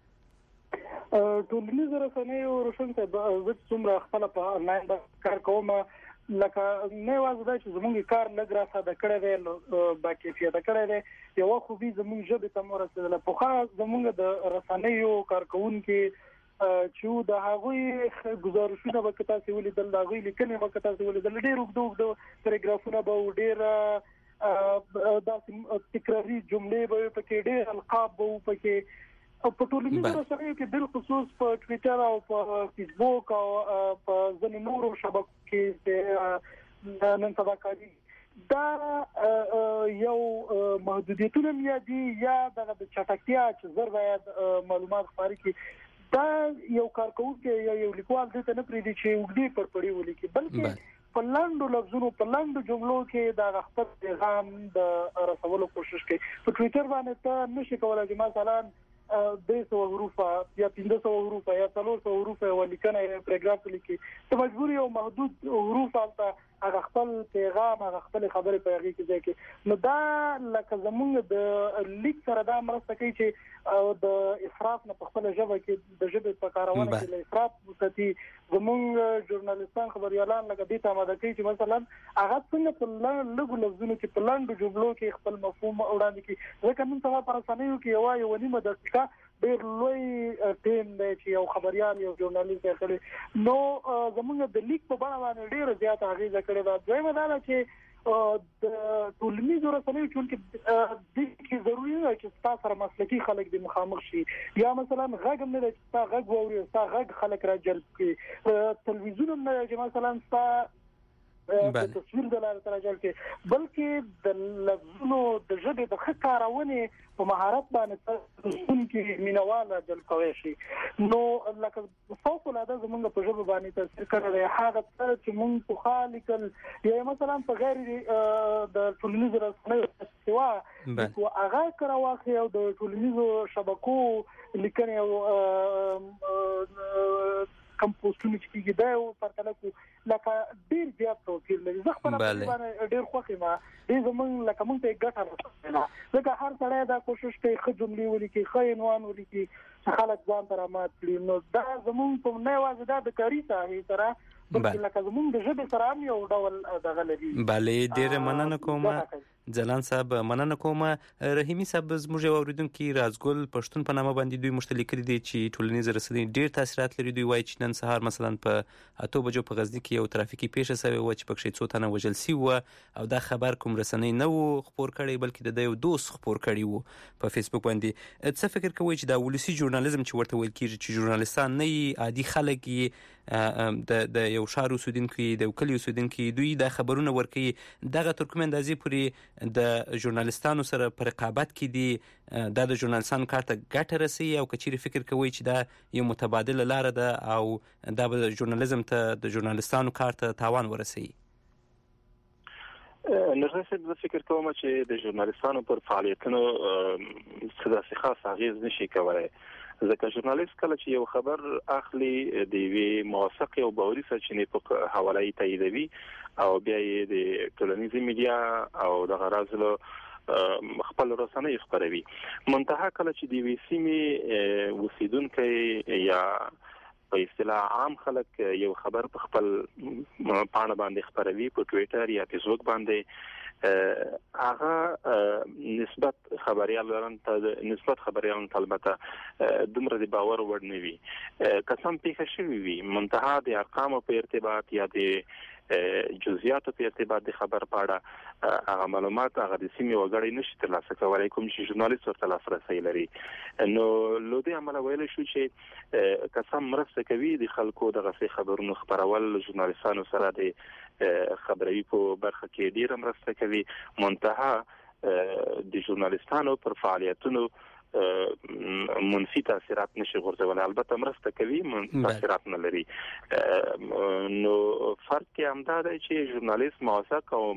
ټولنیز رسنیو روشن ته د څومره خپل په آنلاین کار کوم لکه نه وازه دا چې زموږ کار لګ را ساده کړی دی با کیفیت کړی دی یو خو به زموږ ژبه ته مرسته په خاص زموږ د رسنیو کارکونکو چې د هغوی گزارشونه به کتاسي ولیدل د هغوی لیکنې به کتاسي ولیدل ډېر وګړو پاراګرافونه به ډېر داسې تکراري جملې به پکې ډېر القاب به پکې او په ټولنیزو رسنیو کې بل خصوص په ټوئیټر او په فیسبوک او په ځینو نورو شبکو کې نن سبا کاری دا یو محدودیتونه دي یا د چټکتیا چې زر باید معلومات خاري کی دا یو کارکونکو یو لیکوال د ته نه پریدي چې وګړي پر پړی ولیکي بلکې په لاندو لفظونو په لاندو جملو کې دا خپل پیغام د رسولو کوشش کوي په ټوئیټر باندې ته نشي کولای چې مثلا 200 حروف یا 500 حروف یا 300 حروف ولیکنه پاراګراف لیکي ته مجبور یو محدود حروف البته هغه خپل پیغام هغه خپل خبرې په هغه کې ځای کې نو دا لکه زمونږ د لیک سره دا مرسته کوي چې د افراط نه په خپل ژبه کې د ژبې په کارونه کې له افراط وساتي زمونږ ژورنالیستان خبريالان لکه دې ته مدد کوي چې مثلا هغه څنګه په لږو لفظونو کې په لاندو جملو کې خپل مفهوم وړاندې کوي ځکه نن سبا پر رسنیو کې یو نیمه دقیقه ډېر لوی ټیم دی چې یو خبريال یو ژورنالیست کړي نو زمونږ د لیک په بڼه باندې ډېر زیات اغیزه کړې ده دویمه دا چې د ټولنیزو رسنیو چې د ضروري نه چې تاسو سره مسلکي خلک د مخامخ شي یا مثلا غږ نه دی چې تاسو غږ ووري تاسو غږ خلک را جلب کړي تلویزیون نه چې مثلا تاسو د تصویر د لارې ترجل کې بلکې د لفظونو د ژبې د ښه کارونې په مهارت باندې څنګه مینواله جلب کوي شي نو لکه فوق العاده زمونږ په ژبه باندې تاثیر کوي هغه څه چې مونږ په خالق یا مثلا په غیر د ټولنیزو رسنیو سوا او هغه کراوخه او د ټولنیزو شبکو لیکنې او کم پوسټونه چې کیږي دا او پرتله کو لکه ډیر زیات توپیر لري زه خپل باندې ډیر خوښ یم دې زمونږ لکه مونږ ته ګټه رسوي ځکه هر سړی دا کوشش کوي ښه جملې ولیکي ښه عنوان ولیکي چې خلک ځان ته رامات کړي نو دا زمونږ په نه یوازې دا د کاري ساحې سره بلکې لکه زمونږ د ژبې سره هم یو ډول دغه لري بله ډیره مننه کوم ځلان صاحب مننه کوم رحیمی صاحب زموږ یو اوریدونکو رازګل پښتون په نامه باندې دوی مشترک دي چې ټولنیز رسنۍ ډیر تاثیرات لري دوی وایي چې نن سهار مثلا په 8 بجو په غزنی کې یو ترافیکي پیښه شوه و چې پکې څو تنه وژل شي و او دا خبر کوم رسنۍ نه وو خبر کړي بلکې د یو دوست خبر کړي وو په فیسبوک باندې څه فکر کوي چې دا ولسی ژورنالیزم چې ورته ویل کیږي چې ژورنالیستان نه عادي خلک د یو ښار اوسیدونکي د کلي اوسیدونکي دوی دا خبرونه ورکوي دغه ترکمن اندازې پورې د ژورنالستانو سره په رقابت کې دي دا د ژورنالستانو کار ته ګټه رسوي او که چیرې فکر کوئ چې دا یو متبادله لاره ده او دا به ژورنالیزم ته د ژورنالستانو کار ته تاوان ورسوي؟ نرسه صاحب زه فکر کوم چې د ژورنالستانو پر فعالیتونو څه داسې خاص اغېز نشي کولی ځکه ژورنالیست کله چې یو خبر اخلي د یوې موثقې او باوري سرچینې په حواله یې تاییدوي او بیا یې د ټولنیزې میډیا او دغه راز خپل رسنۍ خپروي منتها کله چې د یوې سیمې اوسیدونکی یا په اصطلاح عام خلک یو خبر په خپل پاڼه باندې خپروي په ټویټر یا فیسبوک باندې هغه نسبت خبريالان ته البته دومره د باور وړ نه وي قسم پیښه شوی وي منتها د ارقامو په ارتباط یا د جزئیاتو په ارتباط د خبر پاړه هغه معلومات هغه د سیمې وګړي نشي ترلاسه کولای کوم چې ژورنالیست ورته لاسرسي لري نو له دې عمله ویل شو چې قسم مرسته کوي د خلکو دغه خبرونو خبرول ژورنالیستانو سره د خبري په برخه کې ډیر مرسته کوي منتها د ژورنالیستانو پر فعالیتونو منفي تاثیرات نشي غورځولای البته مرسته کوي تاثیرات نه لري نو فرق کې همدا دی چې ژورنالیست موثق او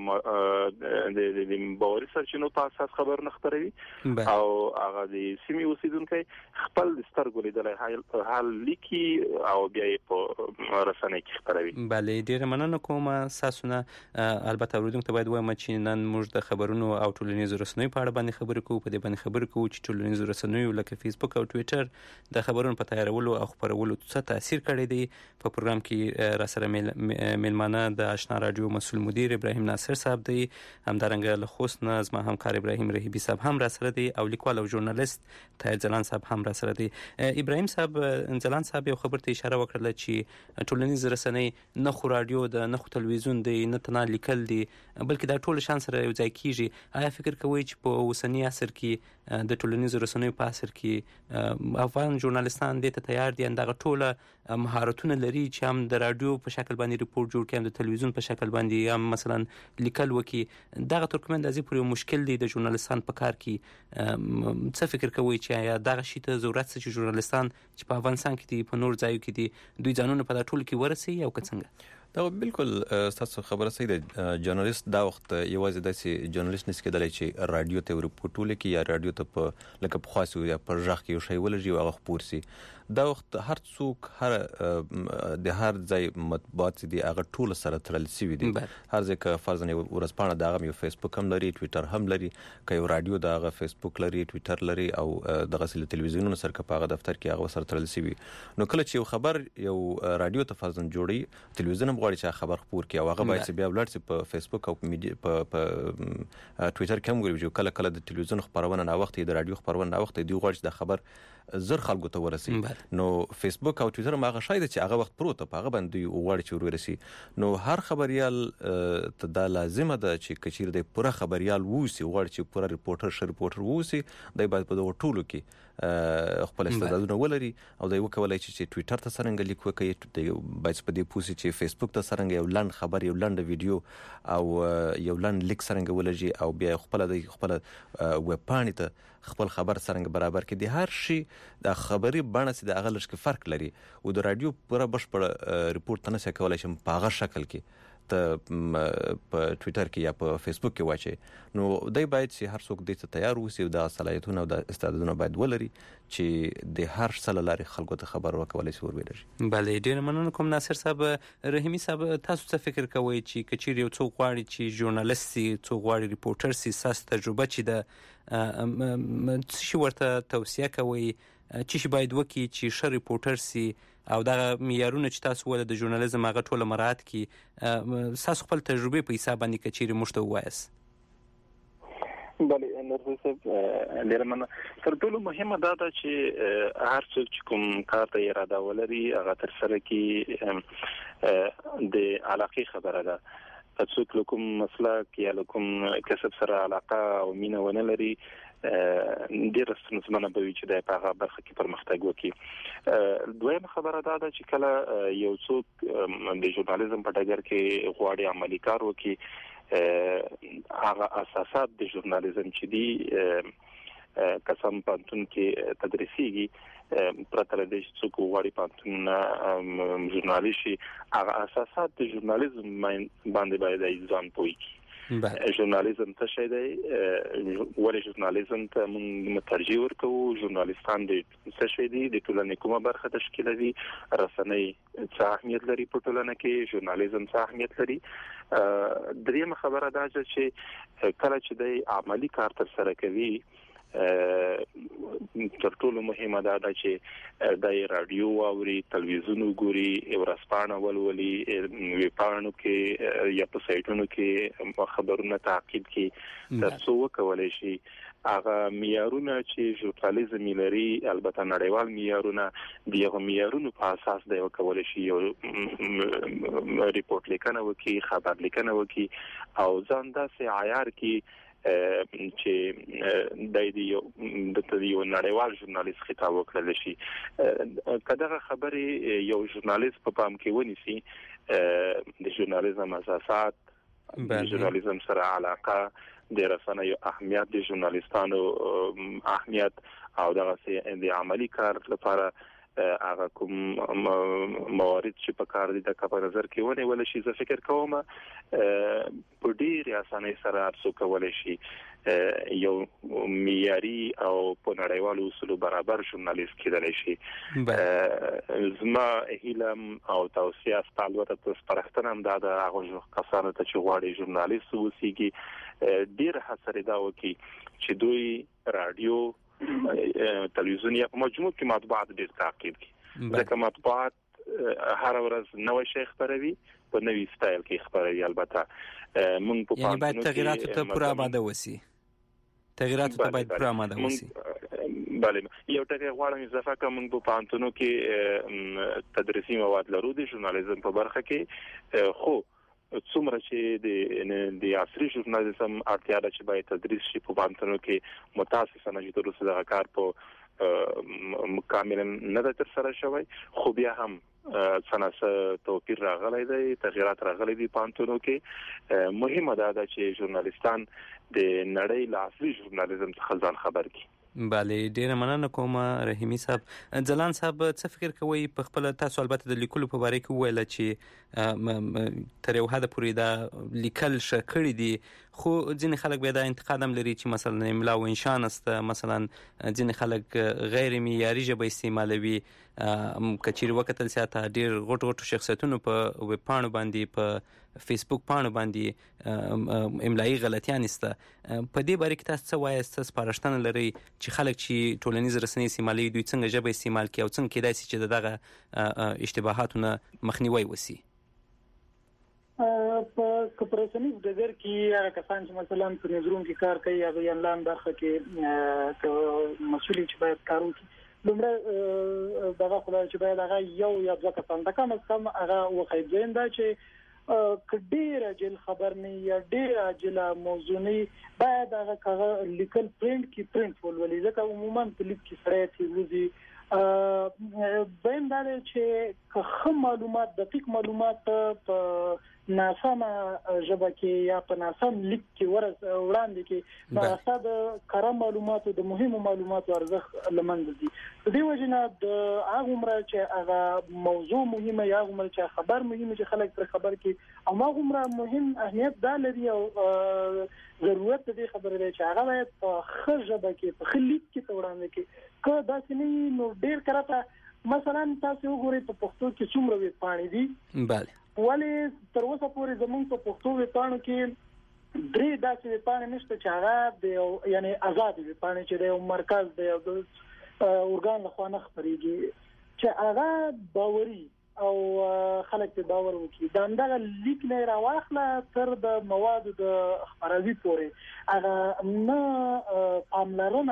د باوري سرچینو په اساس خبرونه خپروي او هغه د سیمې اوسیدونکي خپل د سترګو لیدلای حال لیکي او بیا یې په رسنۍ کې خپروي. بله ډیره مننه کوم تاسو نه البته اوریدونکو ته باید وایم چې نن موږ د خبرونو او ټولنیزو رسنیو په اړه باندې خبرې کوو په دې باندې خبرې کوو چې ټولنیزو رسنیو لکه فیسبوک او ټویټر د خبرونو په تیارولو او خپرولو څه تاثیر کړی دی. په پروګرام کې را سره میلمانه د آشنا رادیو مسؤل مدیر ابراهیم ناصر صاحب دی همدارنګه له خوست نه زما همکار ابراهیم رهیبی صاحب هم را سره دی او لیکوال او ژورنالیست طاهر ځلان صاحب هم را سره دی. ابراهیم صاحب ځلان صاحب یو خبر ته اشاره وکړه چې ټولنیز رسنۍ نه خو رادیو ده نه خو تلویزیون دی نه تنها لیکل دی بلکې دا ټول شان سره یو ځای کیږي. آیا فکر کوئ چې په اوسنی عصر کې د ټولنیزو رسنیو په عصر کې افغان ژورنالیستان دې ته تیار دي دغه ټوله مهارتونه لري چې هم د رادیو په شکل باندې ریپورت جوړ کړي هم د تلویزیون په شکل باندې هم مثلا لیکل وکړي دغه ترکمن اندازې پورې مشکل دی د ژورنالیستان په کار کې څه فکر کوئ چې آیا دغه شی ته ضرورت څه چې ژورنالیستان چې په افغانستان کې دي په نور ځایو کې دي دوی ځانونه په دا ټول کې ورسي او که څنګه؟ دا بالکل تاسو خبره صحیح ده ژورنالیست دا وخت یوازې داسې ژورنالیست نشي کېدلی چې رادیو ته ورپورټ ولیکي یا رادیو ته په لکه په خاصو یا په ژغ کې یو شی ولږي او هغه خپور سي دا وخت هر څوک د هر ځای مطبوعات دي هغه ټول سره تړل شوی دي هر ځای که فرضاً یو ورځپاڼه دغه یو فیسبوک هم لري ټویټر هم لري که یو رادیو دغه فیسبوک لري ټویټر لري او دغه سل تلویزیونونو سره په هغه دفتر کې هغه سره تړل شوی نو کله چې یو خبر یو رادیو ته فرضاً جوړي تلویزیون هم غواړي چې خبر خپور کړي او هغه باید بیا ولاړ شي په فیسبوک او په ټویټر کې هم ګوري چې کله کله د تلویزیون خبرونه نه وخت د رادیو خبرونه نه وخت دی غواړي د خبر زر خلکو ته ورسي نو فیسبوک او ټویټر ما هغه شاید چې هغه وخت پروت په هغه باندې وغواړي چې ورسي نو هر خبريال ته دا لازمه ده چې کچیر د پوره خبريال ووسی غواړي چې پوره ریپورټر ووسی د باید په دوه ټولو کې خپل استعدادونه ولري او دا یو کولای چې ټویټر ته څنګه لیک وکړي د باید په دې پوسی چې فیسبوک ته څنګه یو لند خبر یو لند ویډیو او یو لند لیک څنګه ولري او بیا خپل ویب پاڼې ته خپل خبر څنګه برابر کړي د هر شي د خبري بڼه سي د اغلش کې فرق لري او د رادیو پوره بشپړ ریپورت نه سي کولای شم په هغه شکل کې ته په ټویټر کې یا په فیسبوک کې واچي نو دای باید چې هر څوک دې ته تیار وسی او د صلاحیتونو او د استعدادونو باید ولري چې د هر څه لاري خلکو ته خبر ورکولای شي ورولري. بله ډیر مننه کوم ناصر صاحب. رحیمی صاحب تاسو څه فکر کوئ چې کچیر یو څوک غواړي چې ژورنالیست سي څوک غواړي ریپورټر سي ساس تجربه چي د څه شي ورته توصیه کوي چې شي باید وکي چې ښه ریپورټر سي او دا معیارونه چې تاسو ول د ژورنالیزم هغه ټول مراعات کی تاسو خپل تجربه په حساب باندې کچيري مشته وایس؟ بله نرسه صاحب ډیر مننه. تر ټولو مهمه دا ده چې هر څوک چې کوم کار ته اراده ولري هغه تر سره کې د علاقه خبره ده څوک کوم مسلک یا کوم کسب سره علاقه او مینه ونه لري ډیر ستونزمنه به وي چې د هغه برخه کې پرمختګ وکړي. دویمه خبره دا ده چې کله یو څوک د ژورنالیزم په ډګر کې غواړي عملی کار وکړي هغه اساسات د ژورنالیزم چې دي قسم پانتون کې تدریسيږي پرته له دې چې څوک غواړي پانتون ژورنالیشي هغه اساسات د ژورنالیزم باندې باید ځان پوي ژورنالیزم څه شی دی ولې ژورنالیزم ته موږ ترجیح ورکوو ژورنالیستان د څه شی دی د ټولنې کومه برخه تشکیلوي رسنۍ څه اهمیت لري په ټولنه کې ژورنالیزم څه اهمیت لري. دریمه خبره دا چې کله چې د عملی کار تر سره کوي تر ټولو مهمه ده چې د رادیو او تلویزیون ګوري ورسپانه ولولي ویپانو کې یا په سایټونو کې خبرونه تعقیب کې تاسو وکولای شي هغه معیارونه چې ژورنالیزم لري البته نړیوال معیارونه دغه معیارونو په اساس دی وکولای شي یو ریپورت لیکنه وکي خبر لیکنه وکي او ځان داسې عیار کې چې د یو نړیوال ژورنالیست خطاب وکړل شي کله خبرې یو ژورنالیست په پام کې ونیسي د ژورنالیزم اساسات د ژورنالیزم سره علاقه د رسنیو اهمیت د ژورنالیستانو اهمیت او دغه د عملی کار لپاره هغه کوم موارد چې په کار دي د په نظر کې ونیول شي زه فکر کوم په ډېر اسانۍ سره ارزو کولای شي یو معیاري او په نړیوالو اصولو برابر ژورنالیست کېدلی شي. زما هیلم او توصیه البته تاسو سپارښتنه هم دا د هغو کسانو ته چې غواړي ژورنالیست اوسیږي ډېر هڅه دا وکړي چې دوی رادیو تلویزیون یا په مجموع کې مطبوعات ډېر تعقیب کړي ځکه مطبوعات هر ورځ نوې شی خپروي په نوې سټایل کې خپروي البته موږ په یعنی باید تغییرات ته پوره آماده وسی تغییرات ته باید پوره آماده وسی. بله یو ټکی غواړم اضافه کوم موږ په پانتونو کې تدریسي مواد لرو د ژورنالیزم په برخه کې خو څومره چې د عصري ژورنالیزم اړتیا ده چې باید تدریس شي په پانتونو کې متاسفانه چې تر اوسه دغه کار په کاملا نه تر سره شوی خو بیا هم څنګه توپیر راغلی دی تغییرات راغلي دي پانتونو کې مهمه ده چې ژورنالیستان د نړۍ له عصري ژورنالیزم څخه ځان خبر کړي. بله ډیره مننه کوم رحیمی صاحب. ځلان صاحب څه فکر کوئ په خپل تاسو البته د لیکلو په باره کې ویل چې تر یو حد پورې دا لیکل شکړی دي خو ځینې خلک بیا دا انتقاد هم لري چې مثلا املا و انشاء نسته مثلا ځینې خلک غیر معیاري ژبه استعمالوي کچیر وکتل ساته ډیر غټ شخصیتونو په ویب پاڼو باندې په فیسبوک پاڼو باندې املایي غلطیان نسته په دې باره کې تاسو څه وایي تاسو سپارښتنه لري چې خلک چې ټولنیز رسنۍ استعمالوي دوی څنګه ژبه استعمال کوي او څنګه کېدای شي چې دغه اشتباهاتونه مخنیوي وسی په کورپوریشنیز ډګر کې هغه کسان چې مثلا په نظرون کې کار کوي یا انلاین برخه کې مسؤلیت چې باید کار وکړي لومړی دغه خدای چې باید هغه یو یا دوه کسان د کم از کم هغه وخیدین دا چې کډیر اجل خبر نه یا ډیر اجل موضوع نه باید هغه لیکل پرینټ کې پرینټ ولولي ځکه عموما په لیک کې سره تیروزي بین دا چې که معلومات دقیق معلومات په ناسمه ژبه کې یا په ناسم لیک کې وړاندې کې ناسا د کره معلوماتو د مهمو معلوماتو ارزښت لمنځه دي. په دې وجه نه د هغه عمره چې هغه موضوع مهمه یا عمره چې خبر مهمه چې خلک پر خبر کې او هغه عمره مهم اهمیت دا لري او ضرورت دې خبره دی چې هغه باید په ښه ژبه کې په ښه لیک کې وړاندې کې که داسې نه نو ډیر کراته مثلا تاسو وګورئ په پښتو کې څومره ویب پاڼې دي بله ولې تر اوسه پورې زموږ په پښتو ویب پاڼو کې درې داسې ویب پاڼې نشته چې هغه د یعنی آزاد ویب پاڼې چې د مرکز د اورګان لخوا نه خپرېږي چې هغه باوري او خلک په باور وکړي دا همدغه لیک نه راواخله تر د موادو د خپروي پورې هغه نه پاملرنه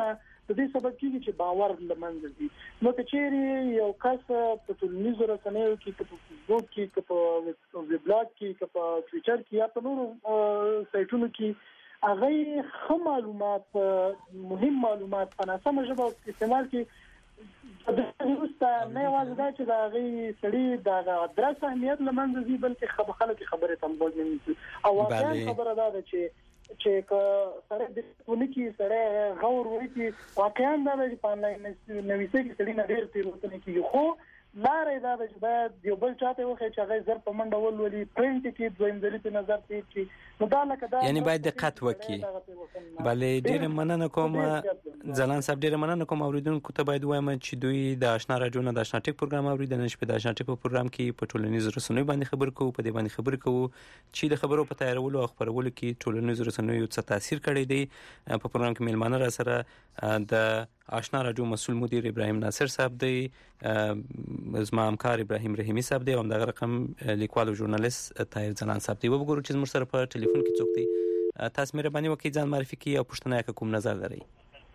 د دې سبب کیږي چې باور لمنځه ځي. نو که چیرې یو کس په ټولنیزو رسنیو کې په فیسبوک کې په ویبلاګ کې په ټویټر کې یا په نورو سایټونو کې هغه خام معلومات مهم معلومات په ناسمه ژبه استعمال کې د وروسته نه یوازې دا چې د هغې سړي د ادرس اهمیت له منځه ځي بلکې خلک خبرې تمبول نه نیسي. او واقعا خبره دا ده چې که سړی د ټولنې سړی غور وکړي واقعا دا ده چې په آنلاین نویسۍ کې سړي نه ډېر تېروتنې کېږي، خو لارې دا ده چې باید یو بل چاته وښیي چې هغه زر په منډه ولولي، پرنټ کې دویم ځلي په نظر تېر کړي. نو دا لکه دا یعنی باید دقت وکړي. بلې ډېره مننه کوم ځلان صاحب، ډېره مننه کوم اوریدونکو ته باید وایم چې دوی د آشنا راډیو نه د آشنا ټیک پروګرام اوري. د نن شپې د آشنا ټیک په پروګرام کې په ټولنیزو رسنیو باندې خبرې کوو، په دې باندې خبرې کوو چې د خبرو په تیارولو او خپرولو کې ټولنیزو رسنیو څه تاثیر کړی دی. په پروګرام کې میلمانه را سره د آشنا راډیو مسؤل مدیر ابراهیم ناصر صاحب دی، زما همکار ابراهیم رحیمی صاحب دی، او همدغه رقم لیکوال او ژورنالیست طاهر ځلاند صاحب دی. وګورو چې زموږ سره په ټلیفون کې څوک دی. تاسو مهرباني وکړئ ځان معرفي کړئ او پوښتنه یې کوم نظر لرئ.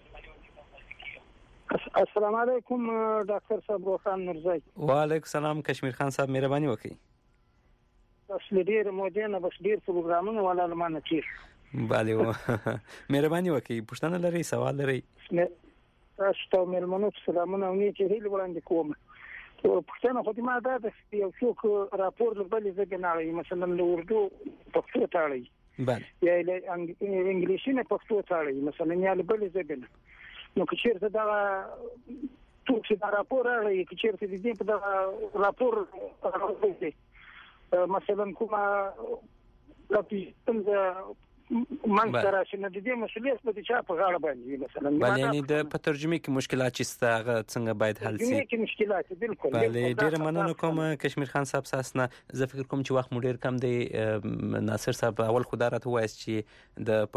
السلام علیکم ډاکټر صاحب روخان نورزی. وعلیکم السلام کشمیر خان صاحب، مهرباني وکړئ. بس ډیر مودې نه بس ډیر پروګرامونه ولا لمانه چیر. بله مهرباني وکړئ، پوښتنه لرئ، سوال لرئ؟ تاسو ته مېلمنو سلامونه او نیکې هیلې وړاندې کوم. پوښتنه خو دې ما دا ده چې یو څوک راپور له بلې ژبې نه اړوي، مثلا له اردو پښتو ته اړوي، یا له انګلیسي نه پښتو ته اړوي، مثلا یا له بلې ژبې نه. نو که چېرته دغه څوک چې دا راپور اړوي، که چېرته د دې په دغه راپور مثلا کومه ستونزه منځته راشي، نو د دې مسؤلیت به د چا په غاړه باندې وي؟ مثلا بله، یعنې د په ترجمې کې مشکلات چې شته هغه څنګه باید حل شي؟ ترجمې کې مشکلات بالکل. بله، ډېره مننه کوم کشمیر خان صاحب ستاسو نه. زه فکر کوم چې وخت مو ډېر کم دی. ناصر صاحب اول خو دا راته ووایاست چې د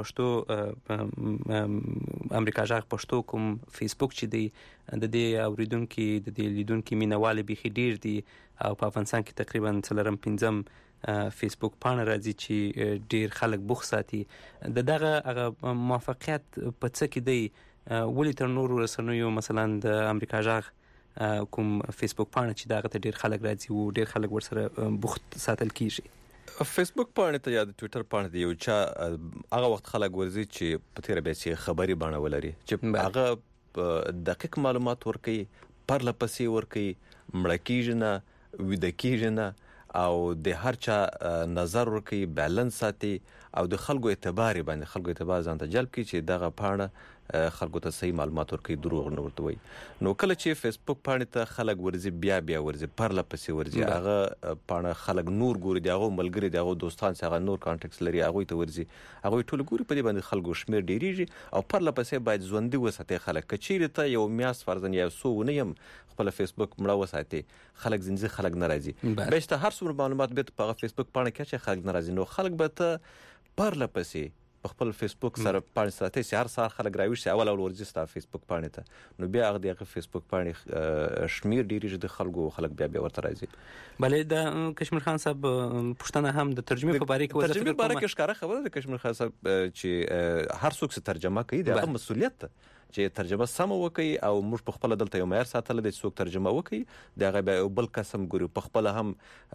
پښتو امریکا غږ پښتو کوم فیسبوک چې دی د دې اوریدونکي د دې لیدونکي مینهوالې بیخي ډېر دي، او په افغانستان کې تقریبا 4-5 فیسبوک پاڼه راځي چې ډیر خلک بوخ ساتي. دغه هغه موافقیت په څه کې دی؟ ولې تر نورو رسنیو مثلا د امریکا غږ کوم فیسبوک پاڼه چې دغه ته ډیر خلک راځي او ډیر خلک ورسره بوخت ساتل کیږي؟ فیسبوک پاڼه ته یا د ټویټر پاڼه دی یو چا هغه وخت خلک ورځي چې په تیر بیا چې خبري باندې ولري، چې هغه دقیق معلومات ورکي، پرله پسې ورکي، مړه کیږي نه، ویده کیږي نه، او د هر چا نظر ورکي، بیلنس ساتي، او د خلکو اعتبار ځان ته جلب کړي چې دغه پاڼه خلکو ته صحیح معلومات ورکي، دروغ نه ورته وایي. نو کله چې فیسبوک پاڼې ته خلک ورځي، بیا ورځي، پرله پسې ورځي، هغه پاڼه خلک نور ګوري، د هغو ملګري، د هغو دوستان چې هغه نور کانټیکټس لري هغوی ته ورځي، هغوی ټول ګوري، په دې باندې خلکو شمېر ډېرېږي. او پرله پسې باید ژوندي وساتي خلک. که چیرې ته یو میاشت فرضاً یا څو ونه یم خپل فیسبوک مړه وساتي، خلک زنځي، خلک نه راځي. بهشته هر څومره معلومات به په فیسبوک پاڼه کې چې خلک نه راځي، نو خلک به ته پرله پسې په خپل فیسبوک سره پاڼې ساتي چې هر سهار خلک راویښ اول ورځي ستا فیسبوک پاڼې ته، نو بیا هغه دغه فیسبوک پاڼې شمیر ډېرېږي د خلکو، خلک بیا ورته راځي. بله، د کشمیر خان صاحب پوښتنه هم د ترجمې په باره کې وزه ترجمې باره کې ښکاره خبره ده کشمیر خان صاحب چې هر څوک چې ترجمه کوي د هغه مسؤلیت ده چې ترجمه سم وکړي، او موږ په خپل دلته یو معیار ساتل دي چې څوک ترجمه وکړي دغه به بل قسم ګوري، په خپل هم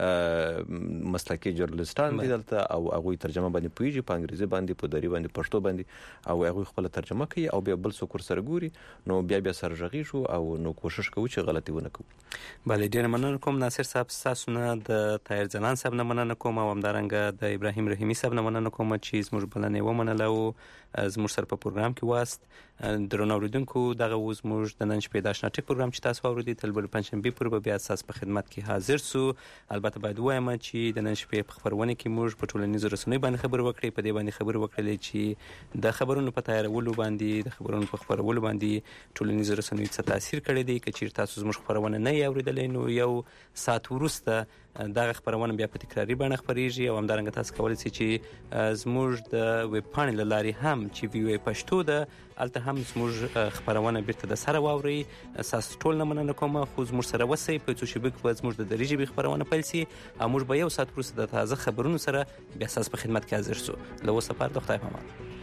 مسلکي ژورنالیستان دي دلته، او هغه ترجمه باندې پوهیږي، په انګریزي باندې، په دری باندې، پښتو باندې، او هغه خپل ترجمه کوي، او بیا بل څوک سره ګوري، نو بیا سره غږیږو او نو کوشش کوو چې غلطي ونه کوو. بله، ډیر مننه کوم ناصر صاحب ستاسو نه، د طاهر ځلاند صاحب نه مننه کوم، او همدارنګه د ابراهیم رحیمی صاحب نه مننه کوم چې زموږ بلنه ومنله او زموږ سره په پروګرام کې واست. درنو اوریدونکو، دغه و زموږ د نن شپې د آشنا ټیک پروګرام چې تاسو واورئ، تل بل پنجشنبې پورې به بیا ستاسو په خدمت کې حاضر سو. البته باید وایم چې د نن شپې په خبرونه کې موږ په ټولنیزو رسنیو باندې خبرې وکړې، په دې باندې خبرې وکړلې چې د خبرونو په تیارولو باندې، د خبرونو په خپرولو باندې ټولنیزو رسنیو څه تاثیر کړی دی. که چیرې تاسو زموږ خبرونه نه یې اورېدلې، نو یو ساعت وروسته دغه خبرونه بیا په تکراري بڼه خپریږي، او همدارنګه تاسو کولی شئ چې زموږ د ویب پاڼې له لارې هم چې وی پښتو ده، هلته هم زموږ خبرونه بیرته د سره واورئ. ستاسو ټول نه مننه کوم، خو زموږ سره اوسئ. په څو شېبو کې به زموږ د دري ژبې خبرونه پیل شي، او موږ به یو ساعت وروسته د تازه خبرونو سره بیا ستاسو په خدمت کې حاضر سو. له اوسه لپاره د خدای په امان.